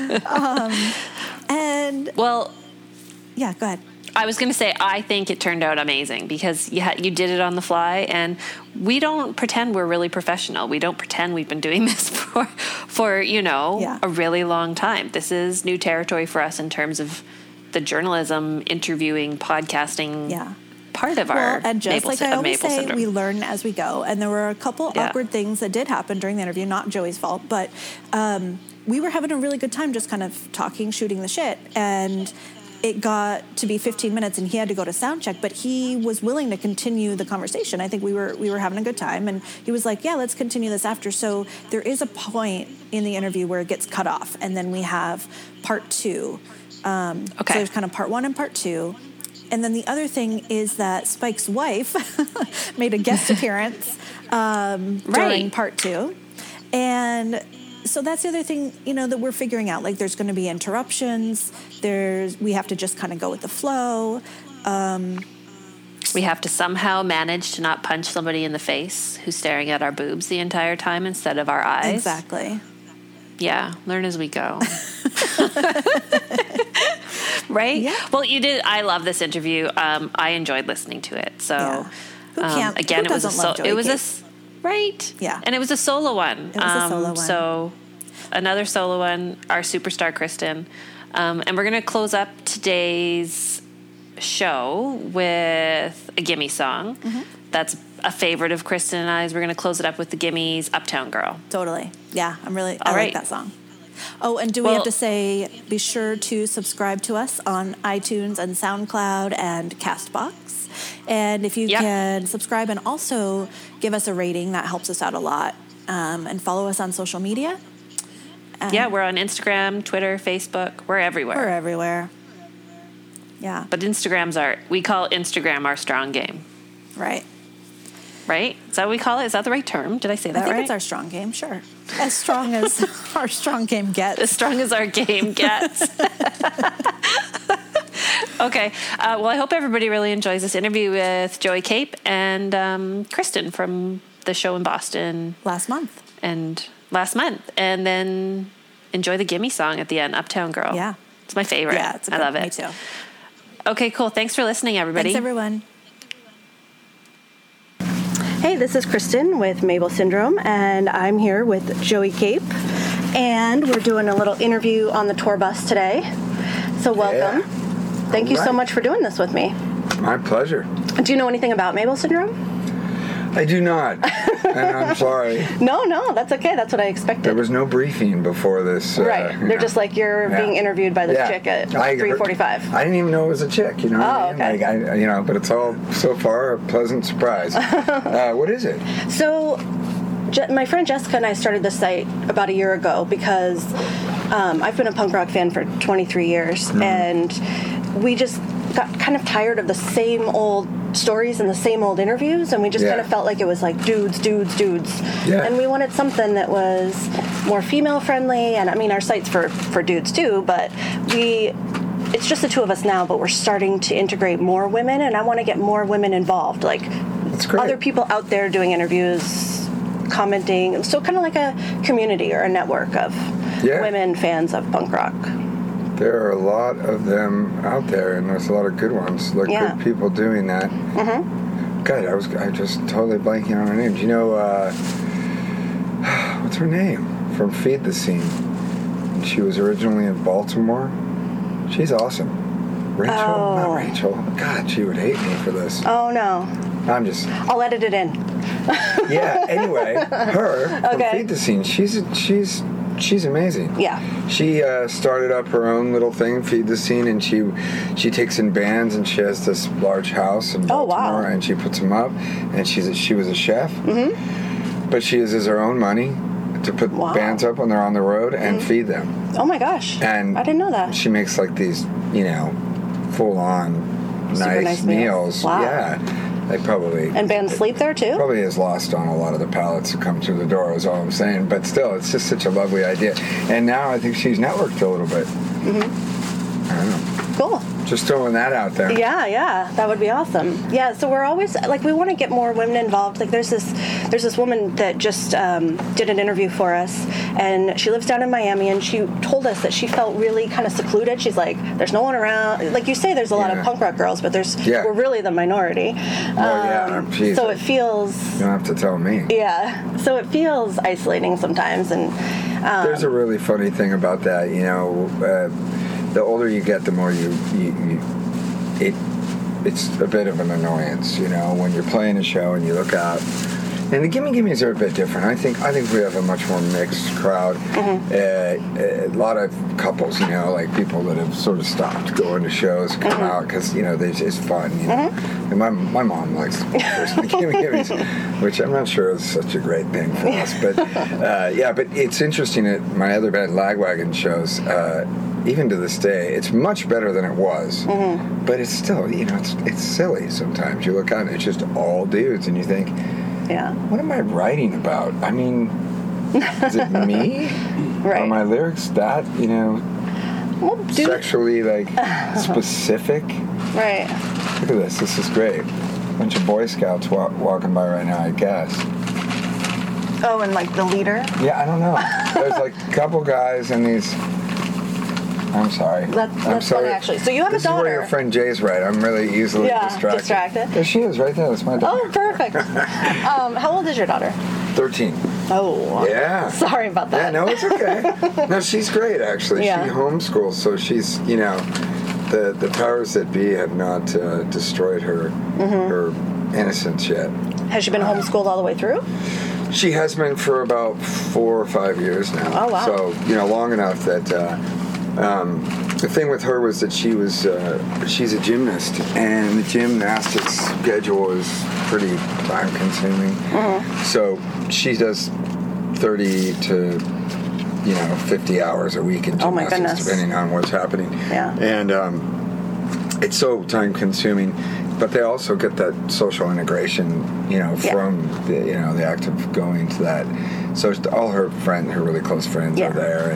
Speaker 2: And...
Speaker 1: Well...
Speaker 2: Yeah, go ahead.
Speaker 1: I was going to say, I think it turned out amazing, because you did it on the fly, and we don't pretend we're really professional. We don't pretend we've been doing this for a really long time. This is new territory for us in terms of the journalism, interviewing, podcasting part of our
Speaker 2: and just
Speaker 1: Maple,
Speaker 2: like I always say,
Speaker 1: syndrome.
Speaker 2: we learn as we go. And there were a couple awkward things that did happen during the interview, not Joey's fault, but we were having a really good time just kind of talking, shooting the shit, and it got to be 15 minutes and he had to go to sound check, but he was willing to continue the conversation. I think we were having a good time, and he was like, yeah, let's continue this after. So there is a point in the interview where it gets cut off, and then we have part 2. So there's kind of part 1 and part 2. And then the other thing is that Spike's wife made a guest appearance during part 2. And so that's the other thing, that we're figuring out. Like, there's going to be interruptions. We have to just kind of go with the flow.
Speaker 1: We have to somehow manage to not punch somebody in the face who's staring at our boobs the entire time instead of our eyes.
Speaker 2: Exactly.
Speaker 1: Yeah, learn as we go. Right?
Speaker 2: Yeah.
Speaker 1: Well, you did. I love this interview. I enjoyed listening to it. So,
Speaker 2: who can't?
Speaker 1: Again,
Speaker 2: who
Speaker 1: it was right.
Speaker 2: Yeah,
Speaker 1: and it was a solo one.
Speaker 2: It was a solo one.
Speaker 1: So, another solo one. Our superstar Kristen, and we're gonna close up today's show with a Gimme song. Mm-hmm. That's a favorite of Kristen and I's. We're gonna close it up with the Gimmies' "Uptown Girl."
Speaker 2: Totally. Yeah, I like that song. Oh, and we have to say, be sure to subscribe to us on iTunes and SoundCloud and CastBox. And if you can subscribe and also give us a rating, that helps us out a lot. And follow us on social media.
Speaker 1: We're on Instagram, Twitter, Facebook. We're everywhere.
Speaker 2: We're everywhere. Yeah.
Speaker 1: But we call Instagram our strong game.
Speaker 2: Right.
Speaker 1: Right? Is that what we call it? Is that the right term? Did I say that right?
Speaker 2: I think it's our strong game, sure. As strong as our strong game gets.
Speaker 1: As strong as our game gets. Okay. Well, I hope everybody really enjoys this interview with Joey Cape and Kristen from the show in Boston
Speaker 2: last month.
Speaker 1: And then enjoy the Gimme song at the end, Uptown Girl.
Speaker 2: Yeah.
Speaker 1: It's my favorite.
Speaker 2: Yeah, I love it. Me too.
Speaker 1: Okay, cool. Thanks for listening, everybody.
Speaker 2: Thanks, everyone.
Speaker 3: Hey, this is Kristen with Mabel Syndrome, and I'm here with Joey Cape, and we're doing a little interview on the tour bus today. So welcome.
Speaker 4: Yeah.
Speaker 3: Thank you so much for doing this with me.
Speaker 4: My pleasure.
Speaker 3: Do you know anything about Mabel Syndrome?
Speaker 4: I do not, and I'm sorry.
Speaker 3: No, that's okay. That's what I expected.
Speaker 4: There was no briefing before this.
Speaker 3: Right. They're just like, you're being interviewed by this chick at 3:45.
Speaker 4: I didn't even know it was a chick, you know.
Speaker 3: Okay.
Speaker 4: Like, but it's all, so far, a pleasant surprise. What is it?
Speaker 3: So, my friend Jessica and I started this site about a year ago because I've been a punk rock fan for 23 years, and we just got kind of tired of the same old stories and the same old interviews, and we just kind of felt like it was like dudes.
Speaker 4: Yeah.
Speaker 3: And we wanted something that was more female friendly, and I mean, our site's for dudes too, but it's just the two of us now, but we're starting to integrate more women, and I want to get more women involved, like other people out there doing interviews, commenting, so kind of like a community or a network of women fans of punk rock.
Speaker 4: There are a lot of them out there, and there's a lot of good ones, like good people doing that. Mm-hmm. God, I just totally blanking on her name. Do you know, what's her name? From Feed the Scene. She was originally in Baltimore. She's awesome. Rachel? Not Rachel. God, she would hate me for this.
Speaker 3: Oh, no. I'll edit it in.
Speaker 4: Yeah, anyway, her from Feed the Scene, she's amazing.
Speaker 3: Yeah.
Speaker 4: She started up her own little thing, Feed the Scene, and she takes in bands, and she has this large house in Baltimore, and she puts them up, and she was a chef, but she uses her own money to put bands up when they're on the road and feed them.
Speaker 3: Oh my gosh. And I didn't know that.
Speaker 4: She makes like these, full-on nice meals.
Speaker 3: Wow.
Speaker 4: Yeah. They probably...
Speaker 3: And bands sleep there, too?
Speaker 4: Probably is lost on a lot of the pallets that come through the door, is all I'm saying. But still, it's just such a lovely idea. And now I think she's networked a little bit. Mm-hmm. I don't know.
Speaker 3: Cool.
Speaker 4: Just throwing that out there.
Speaker 3: Yeah. That would be awesome. Yeah, so we're always... Like, we want to get more women involved. Like, there's this woman that just did an interview for us, and she lives down in Miami, and she told us that she felt really kind of secluded. She's like, there's no one around. Like you say, there's a lot of punk rock girls, but we're really the minority. So it feels...
Speaker 4: You don't have to tell me.
Speaker 3: Yeah. So it feels isolating sometimes, and...
Speaker 4: There's a really funny thing about that, the older you get, the more it's a bit of an annoyance, when you're playing a show and you look out. And the Gimmes are a bit different. I think we have a much more mixed crowd. A lot of couples, like people that have sort of stopped going to shows, come out because it's fun. And my mom likes the Gimmes, which I'm not sure is such a great thing for us. But but it's interesting at my other band, Lagwagon shows. Even to this day, it's much better than it was. But it's still, it's silly sometimes. You look out and it's just all dudes, and you think, what am I writing about? I mean, is it me?
Speaker 3: Right.
Speaker 4: Are my lyrics that, sexually, specific?
Speaker 3: Right.
Speaker 4: Look at this. This is great. Bunch of Boy Scouts walking by right now, I guess.
Speaker 3: Oh, and the leader?
Speaker 4: Yeah, I don't know. There's a couple guys and these... I'm sorry.
Speaker 3: That's funny, actually. So you have a daughter.
Speaker 4: This is where your friend Jay's right. I'm really easily distracted. There she is, right there. That's my daughter.
Speaker 3: Oh, perfect. How old is your daughter?
Speaker 4: 13.
Speaker 3: Oh.
Speaker 4: Yeah.
Speaker 3: Sorry about that.
Speaker 4: Yeah, no, it's okay. No, she's great, actually.
Speaker 3: Yeah.
Speaker 4: She homeschools, so she's, the powers that be have not destroyed her innocence yet.
Speaker 3: Has she been homeschooled all the way through?
Speaker 4: She has been for about 4 or 5 years now.
Speaker 3: Oh, wow.
Speaker 4: So, long enough that... the thing with her was that she's a gymnast, and the gymnastics schedule is pretty time-consuming. So she does 30 to 50 hours a week in gymnastics, depending on what's happening.
Speaker 3: Yeah.
Speaker 4: And it's so time-consuming, but they also get that social integration, from the act of going to that. So all her really close friends are there,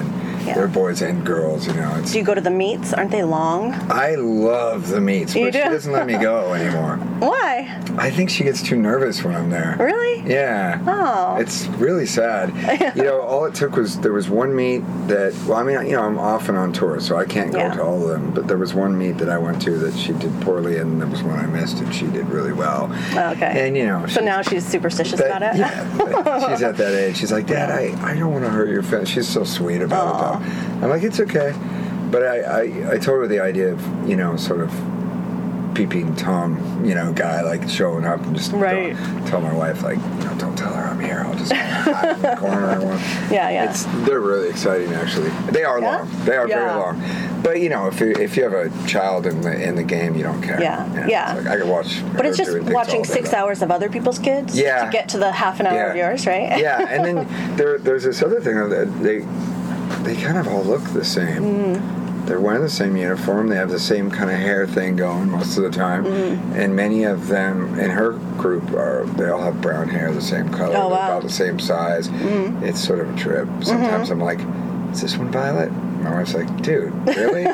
Speaker 3: Yeah.
Speaker 4: They're boys and girls, you know.
Speaker 3: Do you go to the meets? Aren't they long?
Speaker 4: I love the meets,
Speaker 3: You
Speaker 4: but
Speaker 3: do?
Speaker 4: she doesn't let me go anymore.
Speaker 3: Why?
Speaker 4: I think she gets too nervous when I'm there.
Speaker 3: Really?
Speaker 4: Yeah.
Speaker 3: Oh.
Speaker 4: It's really sad. You know, all it took was, there was one meet that, well, I mean, you know, I'm often on tour, so I can't go
Speaker 3: Yeah.
Speaker 4: to all of them, but there was one meet that I went to that she did poorly, and there was one I missed, and she did really well.
Speaker 3: Okay.
Speaker 4: And, you know.
Speaker 3: So now she's superstitious about it?
Speaker 4: Yeah. But she's at that age. She's like, Dad, I don't want to hurt your feelings. She's so sweet about it, though. I'm like, it's okay. But I told her the idea of, you know, sort of peeping Tom, you know, guy, like showing up and just tell my wife, like, you know, don't tell her I'm here. I'll just hide in the corner.
Speaker 3: Yeah.
Speaker 4: They're really exciting, actually. They are long. They are very long. But, you know, if you have a child in the game, you don't care.
Speaker 3: Yeah.
Speaker 4: It's like, I could watch.
Speaker 3: But it's just watching 6 hours of other people's kids to get to the half an hour of yours, right?
Speaker 4: Yeah, and then there's this other thing that they kind of all look the same. They're wearing the same uniform. They have the same kind of hair thing going most of the time. And many of them in her group they all have brown hair, the same color, they're about the same size. It's sort of a trip. Sometimes I'm like, is this one Violet? My wife's like, dude, really?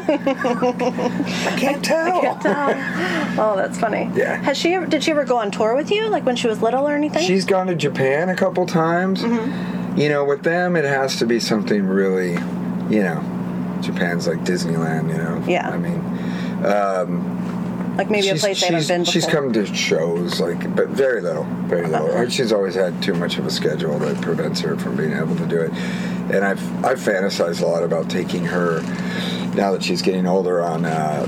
Speaker 4: I can't tell.
Speaker 3: Oh, that's funny.
Speaker 4: Yeah.
Speaker 3: Did she ever go on tour with you, like when she was little or anything?
Speaker 4: She's gone to Japan a couple times. You know, with them, it has to be something really, you know, Japan's like Disneyland, you know?
Speaker 3: Yeah.
Speaker 4: I mean,
Speaker 3: like maybe a place they haven't been before.
Speaker 4: She's come to shows, like, but very little. She's always had too much of a schedule that prevents her from being able to do it. And I've fantasized a lot about taking her, now that she's getting older, on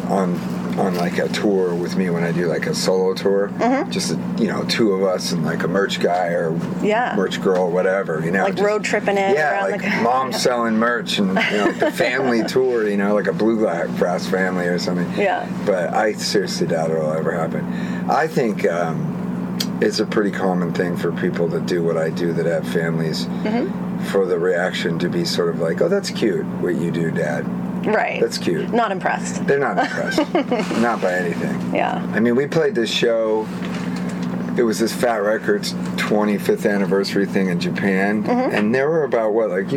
Speaker 4: like a tour with me when I do like a solo tour. Just, you know, two of us and like a merch guy or merch girl, whatever, you know.
Speaker 3: Like road tripping it around
Speaker 4: like mom selling merch and, you know, like the family tour, you know, like a Bluegrass family or something.
Speaker 3: Yeah.
Speaker 4: But I seriously doubt it'll ever happen. I think it's a pretty common thing for people that do what I do, that have families, for the reaction to be sort of like, oh, that's cute what you do, Dad.
Speaker 3: Right.
Speaker 4: That's cute.
Speaker 3: Not impressed.
Speaker 4: They're not impressed. Not by anything.
Speaker 3: Yeah.
Speaker 4: I mean, we played this show. It was this Fat Records 25th anniversary thing in Japan. And there were about,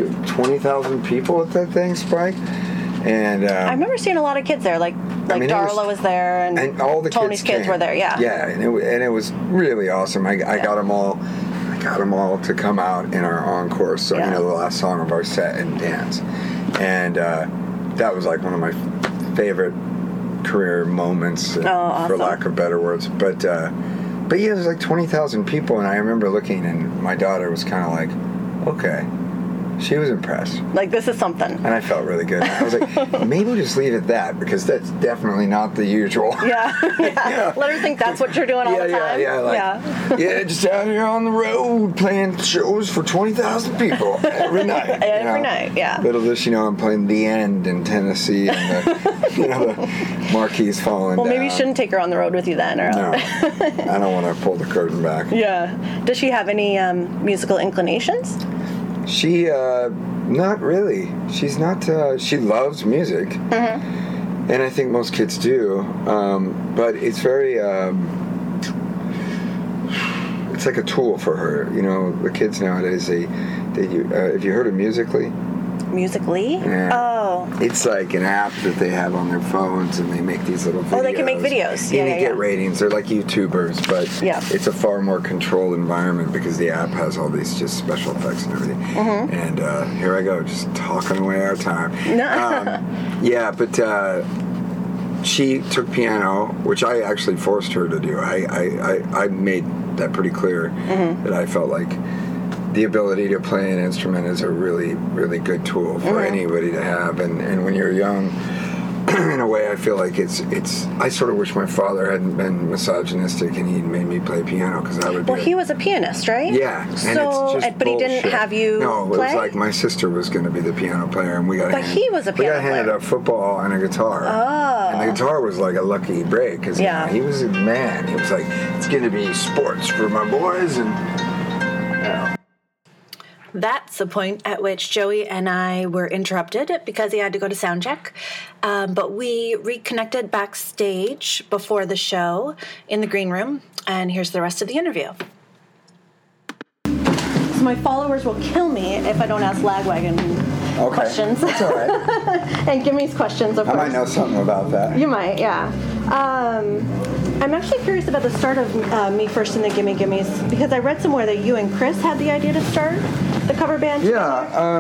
Speaker 4: 20,000 people at that thing, Spike? And
Speaker 3: I remember seeing a lot of kids there. Like Darla was there, and
Speaker 4: all the
Speaker 3: Tony's kids were there. Yeah.
Speaker 4: Yeah, and it was really awesome. I got them all. I got them all to come out in our encore. So you know, the last song of our set, and dance. And that was like one of my favorite career moments,
Speaker 3: awesome.
Speaker 4: for lack of better words. But yeah, there's like 20,000 people, and I remember looking, and my daughter was kind of like, okay. She was impressed.
Speaker 3: Like, this is something.
Speaker 4: And I felt really good. I was like, maybe we'll just leave it at that, because that's definitely not the usual.
Speaker 3: Yeah. Let her think that's what you're doing all the time.
Speaker 4: Yeah, just out here on the road playing shows for 20,000 people every night.
Speaker 3: Every night, yeah.
Speaker 4: Little does she know I'm playing The End in Tennessee, and the marquee's falling down.
Speaker 3: Well, maybe you shouldn't take her on the road with you then.
Speaker 4: No, I don't want to pull the curtain back.
Speaker 3: Yeah. Does she have any musical inclinations?
Speaker 4: She, not really. She's not, she loves music. And I think most kids do. But it's very, it's like a tool for her. You know, the kids nowadays, have you heard of Musical.ly?
Speaker 3: Musical.ly?
Speaker 4: Yeah.
Speaker 3: Oh.
Speaker 4: It's like an app that they have on their phones, and they make these little videos.
Speaker 3: Oh, they can make videos.
Speaker 4: And you get ratings. They're like YouTubers, but it's a far more controlled environment, because the app has all these just special effects and everything. And here I go, just talking away our time. But she took piano, which I actually forced her to do. I made that pretty clear, that I felt like the ability to play an instrument is a really, really good tool for anybody to have. And when you're young, in a way, I feel like it's. I sort of wish my father hadn't been misogynistic and he'd made me play piano, because I would.
Speaker 3: Well, he was a pianist, right?
Speaker 4: Yeah.
Speaker 3: So, but he didn't have you play?
Speaker 4: No, it was like my sister was going to be the piano player, and we got.
Speaker 3: But he was a piano player.
Speaker 4: We got handed a football and a guitar.
Speaker 3: Oh.
Speaker 4: And the guitar was like a lucky break, because he was a man. He was like, it's going to be sports for my boys, and.
Speaker 2: That's the point at which Joey and I were interrupted because he had to go to sound check. But we reconnected backstage before the show in the green room, and here's the rest of the interview.
Speaker 3: So my followers will kill me if I don't ask Lagwagon
Speaker 4: Okay.
Speaker 3: questions.
Speaker 4: That's all right.
Speaker 3: And Gimmy's questions, of
Speaker 4: I
Speaker 3: course.
Speaker 4: might know something about that.
Speaker 3: You might, yeah. I'm actually curious about the start of Me First and the Gimme Gimmes, because I read somewhere that you and Chris had the idea to start the cover band.
Speaker 4: Yeah.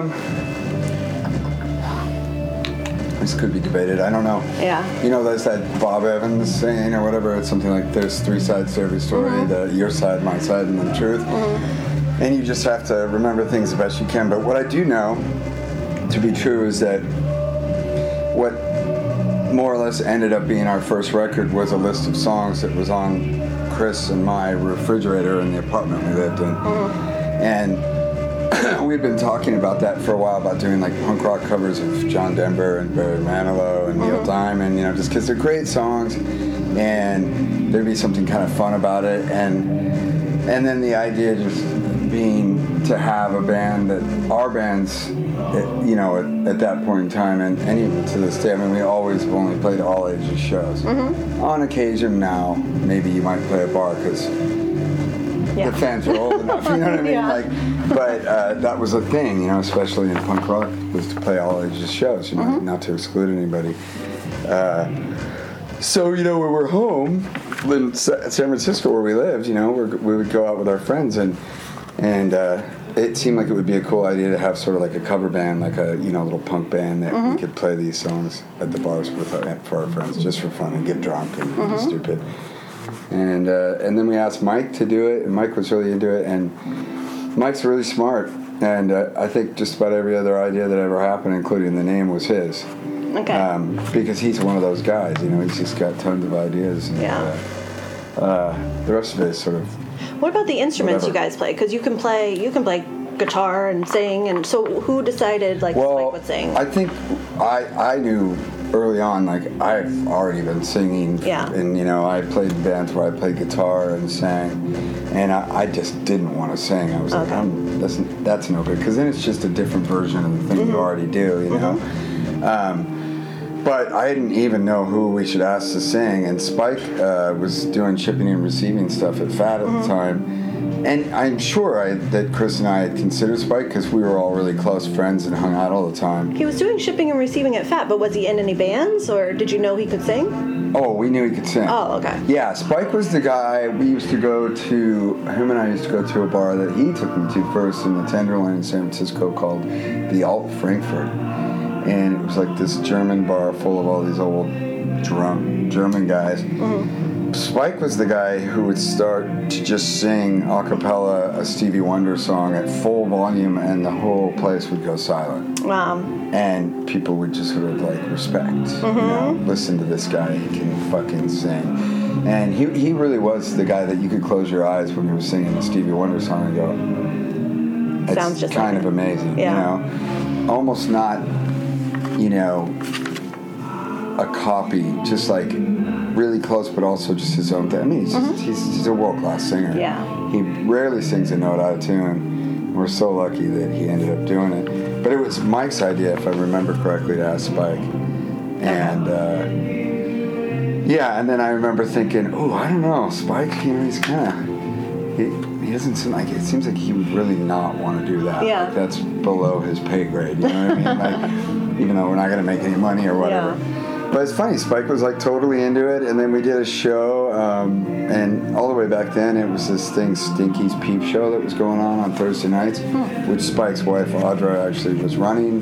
Speaker 4: This could be debated. I don't know.
Speaker 3: Yeah.
Speaker 4: You know, there's that Bob Evans saying or whatever. It's something like there's 3 sides to every story: your side, my side, and the truth. And you just have to remember things the best you can. But what I do know to be true is that what more or less ended up being our first record was a list of songs that was on Chris and my refrigerator in the apartment we lived in. And we'd been talking about that for a while, about doing like punk rock covers of John Denver and Barry Manilow and Neil Diamond, you know, just because they're great songs and there'd be something kind of fun about it. And then the idea just being to have a band that our bands, you know, at that point in time, and even to this day, I mean, we always have only played all ages shows. On occasion now, maybe you might play a bar because the fans are old enough, you know what I mean? Like, but that was a thing, you know, especially in punk rock, was to play all ages shows, you know, not to exclude anybody. So, you know, when we're home in San Francisco where we lived, you know, we would go out with our friends and it seemed like it would be a cool idea to have sort of like a cover band, like a, you know, little punk band that we could play these songs at the bars for our friends, just for fun and get drunk and be stupid. And then we asked Mike to do it, and Mike was really into it, and Mike's really smart, and I think just about every other idea that ever happened, including the name, was his.
Speaker 3: Okay.
Speaker 4: Because he's one of those guys, you know, he's just got tons of ideas. And, the rest of it is sort of...
Speaker 3: What about the instruments
Speaker 4: whatever.
Speaker 3: you guys play? Because you can play guitar and sing, and so who decided Spike would sing?
Speaker 4: I think I knew early on, like, I've already been singing, and, you know, I played in bands where I played guitar and sang, and I just didn't want to sing. I was like, that's no good, because then it's just a different version of the thing you already do, you know? But I didn't even know who we should ask to sing, and Spike was doing shipping and receiving stuff at FAT at the time. And I'm sure that Chris and I had considered Spike because we were all really close friends and hung out all the time.
Speaker 3: He was doing shipping and receiving at FAT, but was he in any bands, or did you know he could sing?
Speaker 4: Oh, we knew he could sing.
Speaker 3: Oh, okay.
Speaker 4: Yeah, Spike was the guy. We used to go to, him and I used to go to a bar that he took me to first in the Tenderloin in San Francisco called the Alt Frankfurt. And it was like this German bar full of all these old drunk German guys. Spike was the guy who would start to just sing a cappella a Stevie Wonder song at full volume, and the whole place would go silent.
Speaker 3: Wow.
Speaker 4: And people would just sort of like respect, you know, listen to this guy, he can fucking sing. And he really was the guy that you could close your eyes when he was singing a Stevie Wonder song and go, it's
Speaker 3: sounds just
Speaker 4: kind
Speaker 3: like
Speaker 4: of amazing, you know? Almost not, you know, a copy, just like really close, but also just his own thing. I mean, he's a world-class singer.
Speaker 3: Yeah.
Speaker 4: He rarely sings a note out of tune. We're so lucky that he ended up doing it. But it was Mike's idea, if I remember correctly, to ask Spike. And, and then I remember thinking, oh, I don't know, Spike, you know, he's kind of... He doesn't seem like, it seems like he would really not want to do that.
Speaker 3: Yeah.
Speaker 4: Like, that's below his pay grade, you know what I mean? Like, even though we're not going to make any money or whatever.
Speaker 3: Yeah.
Speaker 4: But it's funny, Spike was like totally into it, and then we did a show, and all the way back then it was this thing, Stinky's Peep Show, that was going on Thursday nights, which Spike's wife Audra actually was running.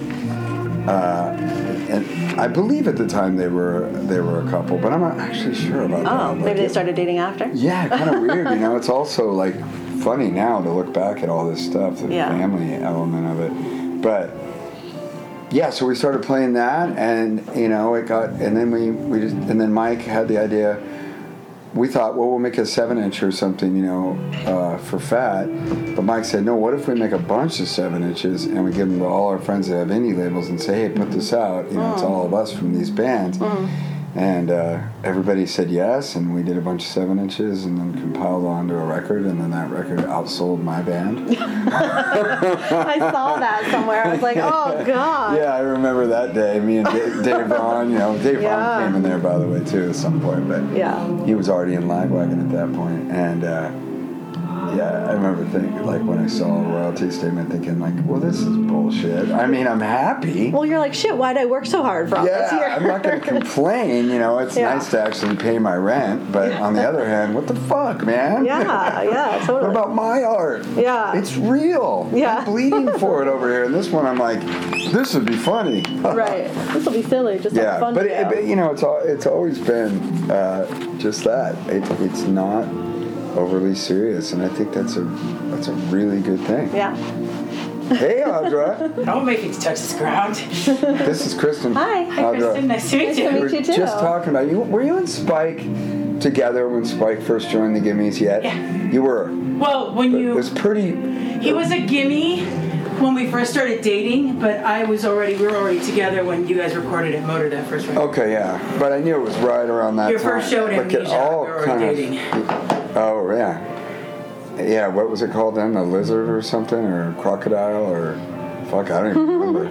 Speaker 4: And I believe at the time they were a couple, but I'm not actually sure about that.
Speaker 3: Oh, maybe they started dating after?
Speaker 4: Yeah, kind of weird, you know. It's also like funny now to look back at all this stuff, the family element of it. But yeah, so we started playing that, and you know, it got, and then we just, and then Mike had the idea. We thought, well, we'll make a 7-inch or something, you know, for FAT. But Mike said, no, what if we make a bunch of 7-inches and we give them to all our friends that have indie labels and say, hey, put this out. You know, it's all of us from these bands. And everybody said yes, and we did a bunch of 7-inches and then compiled onto a record, and then that record outsold my band.
Speaker 3: I saw that somewhere. I was like, oh, God.
Speaker 4: Yeah, I remember that day. Me and Dave Vaughn, you know, Dave Vaughn came in there, by the way, too, at some point, but he was already in Lagwagon at that point. And Yeah, I remember thinking, like, when I saw a royalty statement, thinking, like, well, this is bullshit. I mean, I'm happy.
Speaker 3: Well, you're like, shit, why'd I work so hard for all this year?
Speaker 4: I'm not going to complain. You know, it's nice to actually pay my rent. But on the other hand, what the fuck, man?
Speaker 3: Yeah, totally.
Speaker 4: What about my art?
Speaker 3: Yeah.
Speaker 4: It's real.
Speaker 3: Yeah.
Speaker 4: I'm bleeding for it over here. And this one, I'm like, this would be funny.
Speaker 3: Right. This will be silly. Just have fun.
Speaker 4: But you know, it's always been just that. It's not overly serious, and I think that's a really good thing.
Speaker 3: Yeah.
Speaker 4: Hey, Audra.
Speaker 5: Don't make it touch this ground.
Speaker 4: This is Kristen.
Speaker 3: Hi.
Speaker 5: Hi, Kristen. Nice to meet you.
Speaker 3: Nice to
Speaker 4: We
Speaker 3: meet
Speaker 4: were
Speaker 3: you too.
Speaker 4: just talking about you. Were you and Spike together when Spike first joined the Gimmies yet?
Speaker 5: Yeah.
Speaker 4: You were.
Speaker 5: Well, when
Speaker 4: It was pretty.
Speaker 5: he was a gimme when we first started dating, but we were already together when you guys recorded at Motor that first record.
Speaker 4: Okay, yeah, but I knew it was right around that
Speaker 5: Your
Speaker 4: time.
Speaker 5: first show at
Speaker 4: Like, it
Speaker 5: Amnesia,
Speaker 4: all
Speaker 5: we were
Speaker 4: kind
Speaker 5: already
Speaker 4: of-
Speaker 5: dating.
Speaker 4: Oh yeah, yeah. What was it called then? A lizard or something, or crocodile, or fuck? I don't even remember.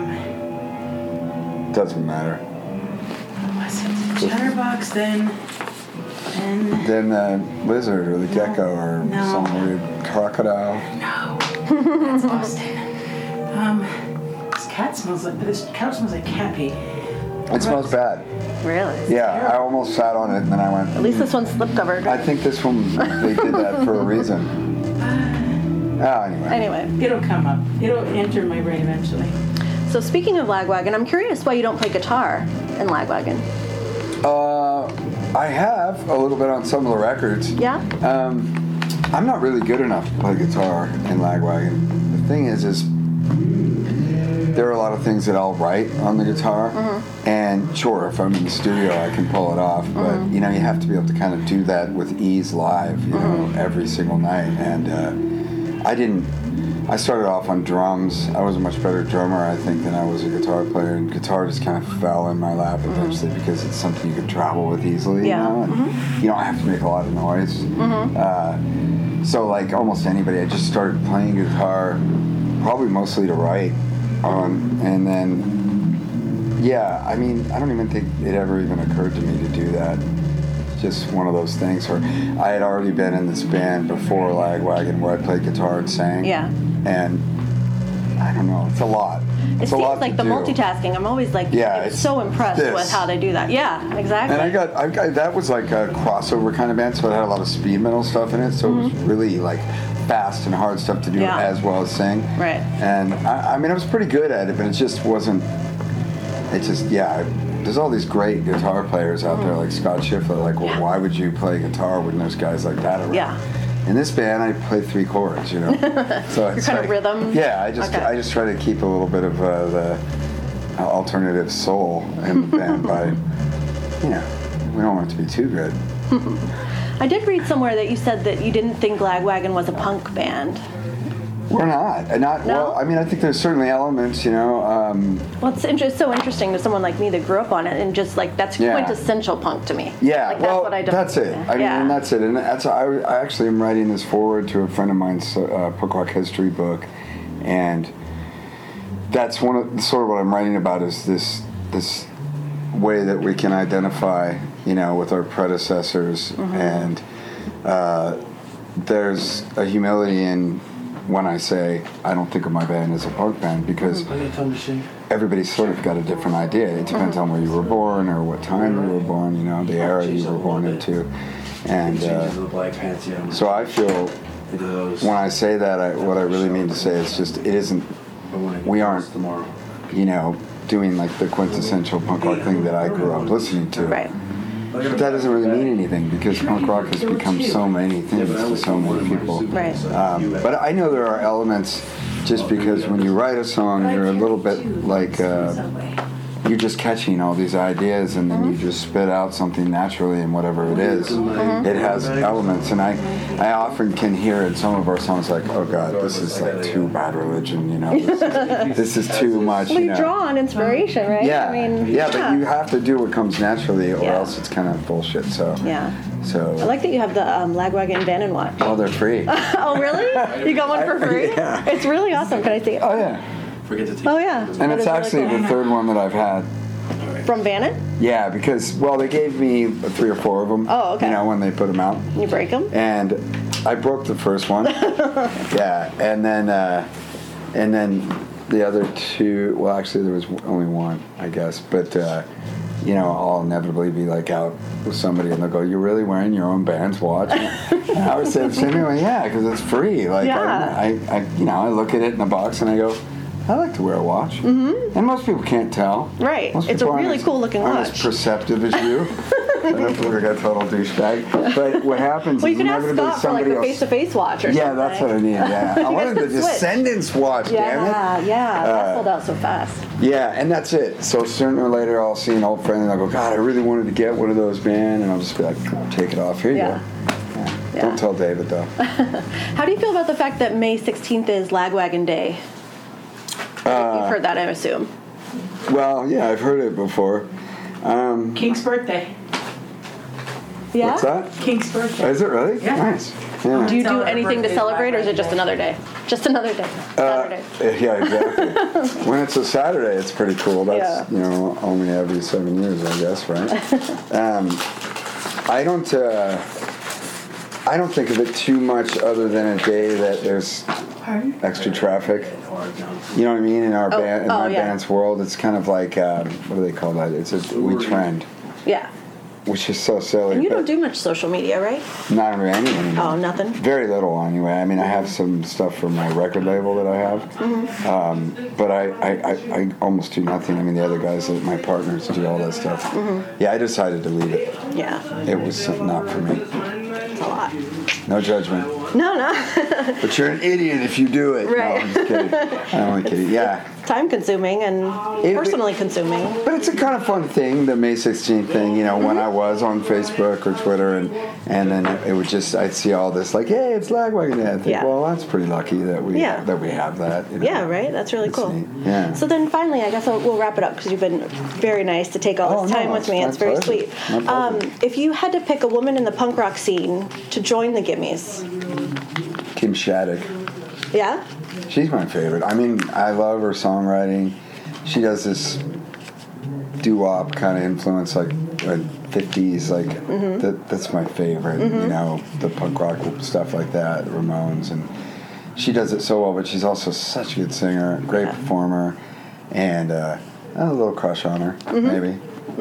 Speaker 4: Doesn't matter.
Speaker 5: Was it Chatterbox then? And
Speaker 4: Then the lizard or the gecko or
Speaker 5: No.
Speaker 4: some weird crocodile.
Speaker 5: no, that's Austin. This couch smells like cat pee.
Speaker 4: It smells bad.
Speaker 3: Really?
Speaker 4: Yeah, I almost sat on it and then I went.
Speaker 3: At least this one's slip covered.
Speaker 4: I think this one, they did that for a reason. Anyway.
Speaker 3: Anyway,
Speaker 5: It'll come up. It'll enter my brain eventually.
Speaker 3: so speaking of Lagwagon, I'm curious why you don't play guitar in Lagwagon.
Speaker 4: I have a little bit on some of the records.
Speaker 3: Yeah?
Speaker 4: I'm not really good enough to play guitar in Lagwagon. The thing is there are a lot of things that I'll write on the guitar, and sure, if I'm in the studio, I can pull it off. But you know, you have to be able to kind of do that with ease live, you know, every single night. And I started off on drums. I was a much better drummer, I think, than I was a guitar player. And guitar just kind of fell in my lap eventually because it's something you can travel with easily.
Speaker 3: Yeah.
Speaker 4: You know? And you don't have to make a lot of noise. So like almost anybody, I just started playing guitar, probably mostly to write on, and then, yeah, I mean, I don't even think it ever even occurred to me to do that. It's just one of those things where I had already been in this band before Lagwagon where I played guitar and sang.
Speaker 3: Yeah.
Speaker 4: And I don't know, it's a lot.
Speaker 3: It
Speaker 4: It's a
Speaker 3: seems
Speaker 4: lot
Speaker 3: like
Speaker 4: to
Speaker 3: the
Speaker 4: do.
Speaker 3: multitasking. I'm always like
Speaker 4: Yeah,
Speaker 3: so impressed
Speaker 4: this.
Speaker 3: with how they do that. Yeah, exactly.
Speaker 4: And I got that was like a crossover kind of band, so it had a lot of speed metal stuff in it. So it was really like fast and hard stuff to do
Speaker 3: Yeah.
Speaker 4: as well as sing.
Speaker 3: Right.
Speaker 4: And I mean, I was pretty good at it, but it just wasn't. It just there's all these great guitar players out there like Scott Schiffer. Like, well, why would you play guitar when there's guys like that around?
Speaker 3: Yeah.
Speaker 4: In this band, I play 3 chords, you know. So it's
Speaker 3: kind of
Speaker 4: like,
Speaker 3: rhythm?
Speaker 4: Yeah, I just try to keep a little bit of the alternative soul in the band by, you know, we don't want it to be too good.
Speaker 3: I did read somewhere that you said that you didn't think Lagwagon was a punk band.
Speaker 4: We're not.
Speaker 3: No?
Speaker 4: Well, I mean, I think there's certainly elements, you know.
Speaker 3: Well, it's so interesting to someone like me that grew up on it and just like that's
Speaker 4: Yeah.
Speaker 3: quintessential punk to me.
Speaker 4: Yeah,
Speaker 3: like,
Speaker 4: well,
Speaker 3: that's what I
Speaker 4: that's it. I mean, and that's it. And that's I actually am writing this forward to a friend of mine's punk rock history book, and that's one of sort of what I'm writing about is this way that we can identify, you know, with our predecessors, and there's a humility in when I say I don't think of my band as a punk band because everybody's sort of got a different idea. It depends on where you were born or what time you were born, you know, the era you were born into. And so I feel when I say that, what I really mean to say is just we aren't, you know, doing like the quintessential punk rock thing that I grew up listening to.
Speaker 3: Right.
Speaker 4: But that doesn't really mean anything because punk rock has become so many things to so many people.
Speaker 3: Right.
Speaker 4: But I know there are elements just because when you write a song, you're a little bit like you're just catching all these ideas and then you just spit out something naturally and whatever it is, it has elements. And I often can hear in some of our songs like, oh God, this is like too Bad Religion, you know, this is too much.
Speaker 3: Well,
Speaker 4: you
Speaker 3: you
Speaker 4: know.
Speaker 3: draw on inspiration, right?
Speaker 4: Yeah,
Speaker 3: I mean,
Speaker 4: but you have to do what comes naturally, or
Speaker 3: Yeah.
Speaker 4: else it's kind of bullshit. So
Speaker 3: Yeah.
Speaker 4: So
Speaker 3: I like that you have the Lagwagon Van and Watch.
Speaker 4: oh, they're free.
Speaker 3: Oh, really? You got one for free?
Speaker 4: Yeah.
Speaker 3: It's really awesome. Can I see it?
Speaker 4: Oh yeah,
Speaker 3: Oh, yeah.
Speaker 4: and
Speaker 3: That
Speaker 4: it's
Speaker 3: is really
Speaker 4: actually
Speaker 3: cool.
Speaker 4: the third one that I've had.
Speaker 3: From Vannon?
Speaker 4: Yeah, because well, they gave me 3 or 4 of them.
Speaker 3: Oh, okay.
Speaker 4: You know when they put them out,
Speaker 3: You break them?
Speaker 4: and
Speaker 6: I broke the first one. Yeah, and then the other two. Well, actually, there was only one, I guess. But I'll inevitably be like out with somebody, and they'll go, "You're really wearing your own band's watch?" And I would say the same thing. Yeah, because it's free. Like I look at it in the box, and I go, I like to wear a watch. Mm-hmm. And most people can't tell.
Speaker 3: Right. It's a really cool looking watch.
Speaker 6: I'm as perceptive as you. I don't feel like a total douchebag. But what happens
Speaker 3: well,
Speaker 6: is
Speaker 3: you can ask Scott for like the face-to-face watch or something.
Speaker 6: Yeah, that's what I need. Yeah. I wanted the Descendants watch, damn it.
Speaker 3: Yeah. That sold out so fast.
Speaker 6: Yeah, and that's it. So sooner or later, I'll see an old friend and I'll go, God, I really wanted to get one of those, man. And I'll just be like, take it off. Here you go. Yeah. Don't tell David, though.
Speaker 3: How do you feel about the fact that May 16th is Lagwagon Day? You've heard that, I assume.
Speaker 6: Well, yeah, I've heard it before.
Speaker 5: King's birthday.
Speaker 3: Yeah?
Speaker 6: What's that?
Speaker 5: King's birthday.
Speaker 6: Is it really?
Speaker 5: Yeah.
Speaker 6: Nice. Yeah.
Speaker 3: Do you do anything to celebrate, or is it just another day? Just another day. Saturday.
Speaker 6: Yeah, exactly. When it's a Saturday, it's pretty cool. That's, only every 7 years, I guess, right? I don't think of it too much other than a day that there's extra traffic. You know what I mean? In our band, in my band's world, it's kind of like what do they call that? It's we trend.
Speaker 3: Yeah.
Speaker 6: Which is so silly.
Speaker 3: And you don't do much social media, right?
Speaker 6: Not really anymore.
Speaker 3: Oh, nothing?
Speaker 6: Very little, anyway. I mean, I have some stuff from my record label that I have. Mm-hmm. But I almost do nothing. I mean, the other guys, my partners, do all that stuff. Mm-hmm. Yeah, I decided to leave it.
Speaker 3: Yeah.
Speaker 6: It was not for me.
Speaker 3: It's a lot.
Speaker 6: No judgment.
Speaker 3: No.
Speaker 6: But you're an idiot if you do it.
Speaker 3: Right.
Speaker 6: No, I'm just kidding. I'm only kidding. Yeah.
Speaker 3: Time-consuming and personally consuming.
Speaker 6: But it's a kind of fun thing, the May 16th thing, when I was on Facebook or Twitter, and then it would just, I'd see all this, like, hey, it's Lagwagon Day. I think, well, that's pretty lucky that we have that.
Speaker 3: Yeah, right? That's really cool.
Speaker 6: Neat. Yeah.
Speaker 3: So then finally, I guess we'll wrap it up, because you've been very nice to take all this time with me. It's very sweet. If you had to pick a woman in the punk rock scene to join the Gimmies.
Speaker 6: Kim Shattuck.
Speaker 3: Yeah?
Speaker 6: She's my favorite. I mean, I love her songwriting. She does this doo-wop kind of influence, like 50s, like that's my favorite. The punk rock stuff like that, Ramones, and she does it so well. But she's also such a good singer, great performer, and a little crush on her, maybe.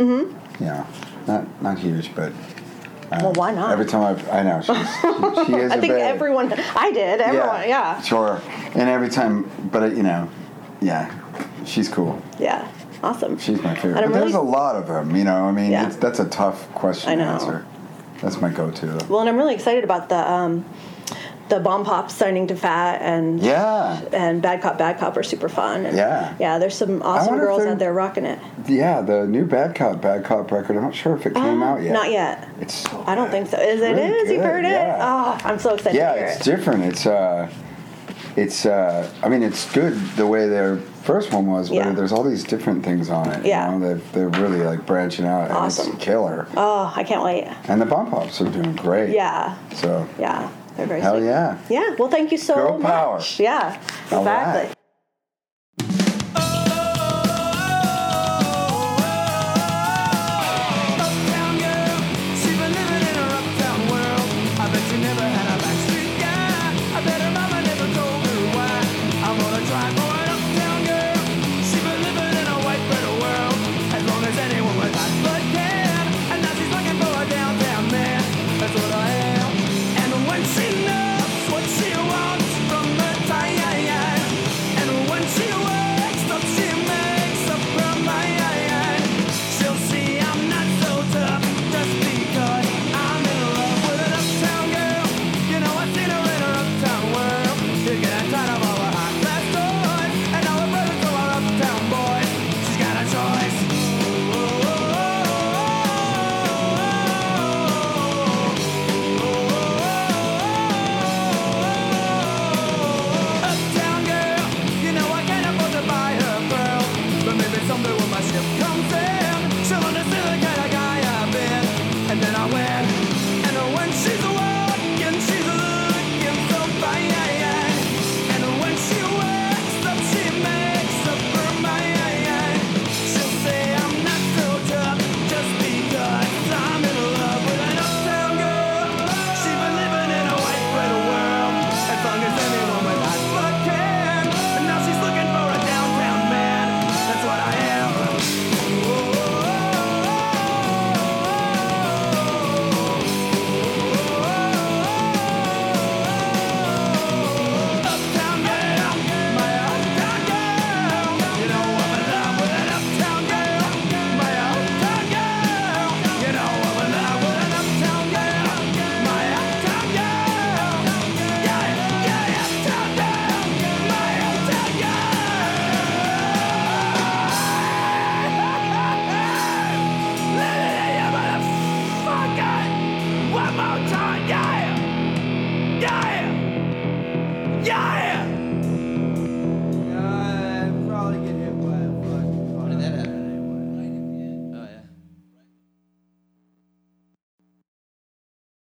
Speaker 6: Not huge, but.
Speaker 3: Well, why not?
Speaker 6: Every time I know she is.
Speaker 3: I think everyone. I did. Everyone. Yeah.
Speaker 6: Sure. And every time, but she's cool.
Speaker 3: Yeah. Awesome.
Speaker 6: She's my favorite. But there's a lot of them. I mean, that's a tough question to answer. That's my go-to.
Speaker 3: Well, and I'm really excited about the Bomb Pops signing to Fat and Bad Cop are super fun. And there's some awesome girls out there rocking it.
Speaker 6: Yeah, the new Bad Cop record. I'm not sure if it came out yet.
Speaker 3: Not yet.
Speaker 6: It's so
Speaker 3: I don't think so. Is it? Is you've heard it? Oh, I'm so excited.
Speaker 6: Yeah,
Speaker 3: to hear
Speaker 6: it's different. I mean, it's good the way their first one was, but there's all these different things on it.
Speaker 3: Yeah,
Speaker 6: they're really like branching out.
Speaker 3: Awesome.
Speaker 6: And it's killer.
Speaker 3: Oh, I can't wait.
Speaker 6: And the Bomb Pops are doing great.
Speaker 3: Yeah.
Speaker 6: So.
Speaker 3: Yeah. They're very
Speaker 6: Hell
Speaker 3: sweet.
Speaker 6: yeah.
Speaker 3: Yeah. Well, thank you so
Speaker 6: Girl
Speaker 3: much.
Speaker 6: power.
Speaker 3: Yeah.
Speaker 6: All
Speaker 3: Exactly.
Speaker 6: Right.
Speaker 7: Yeah!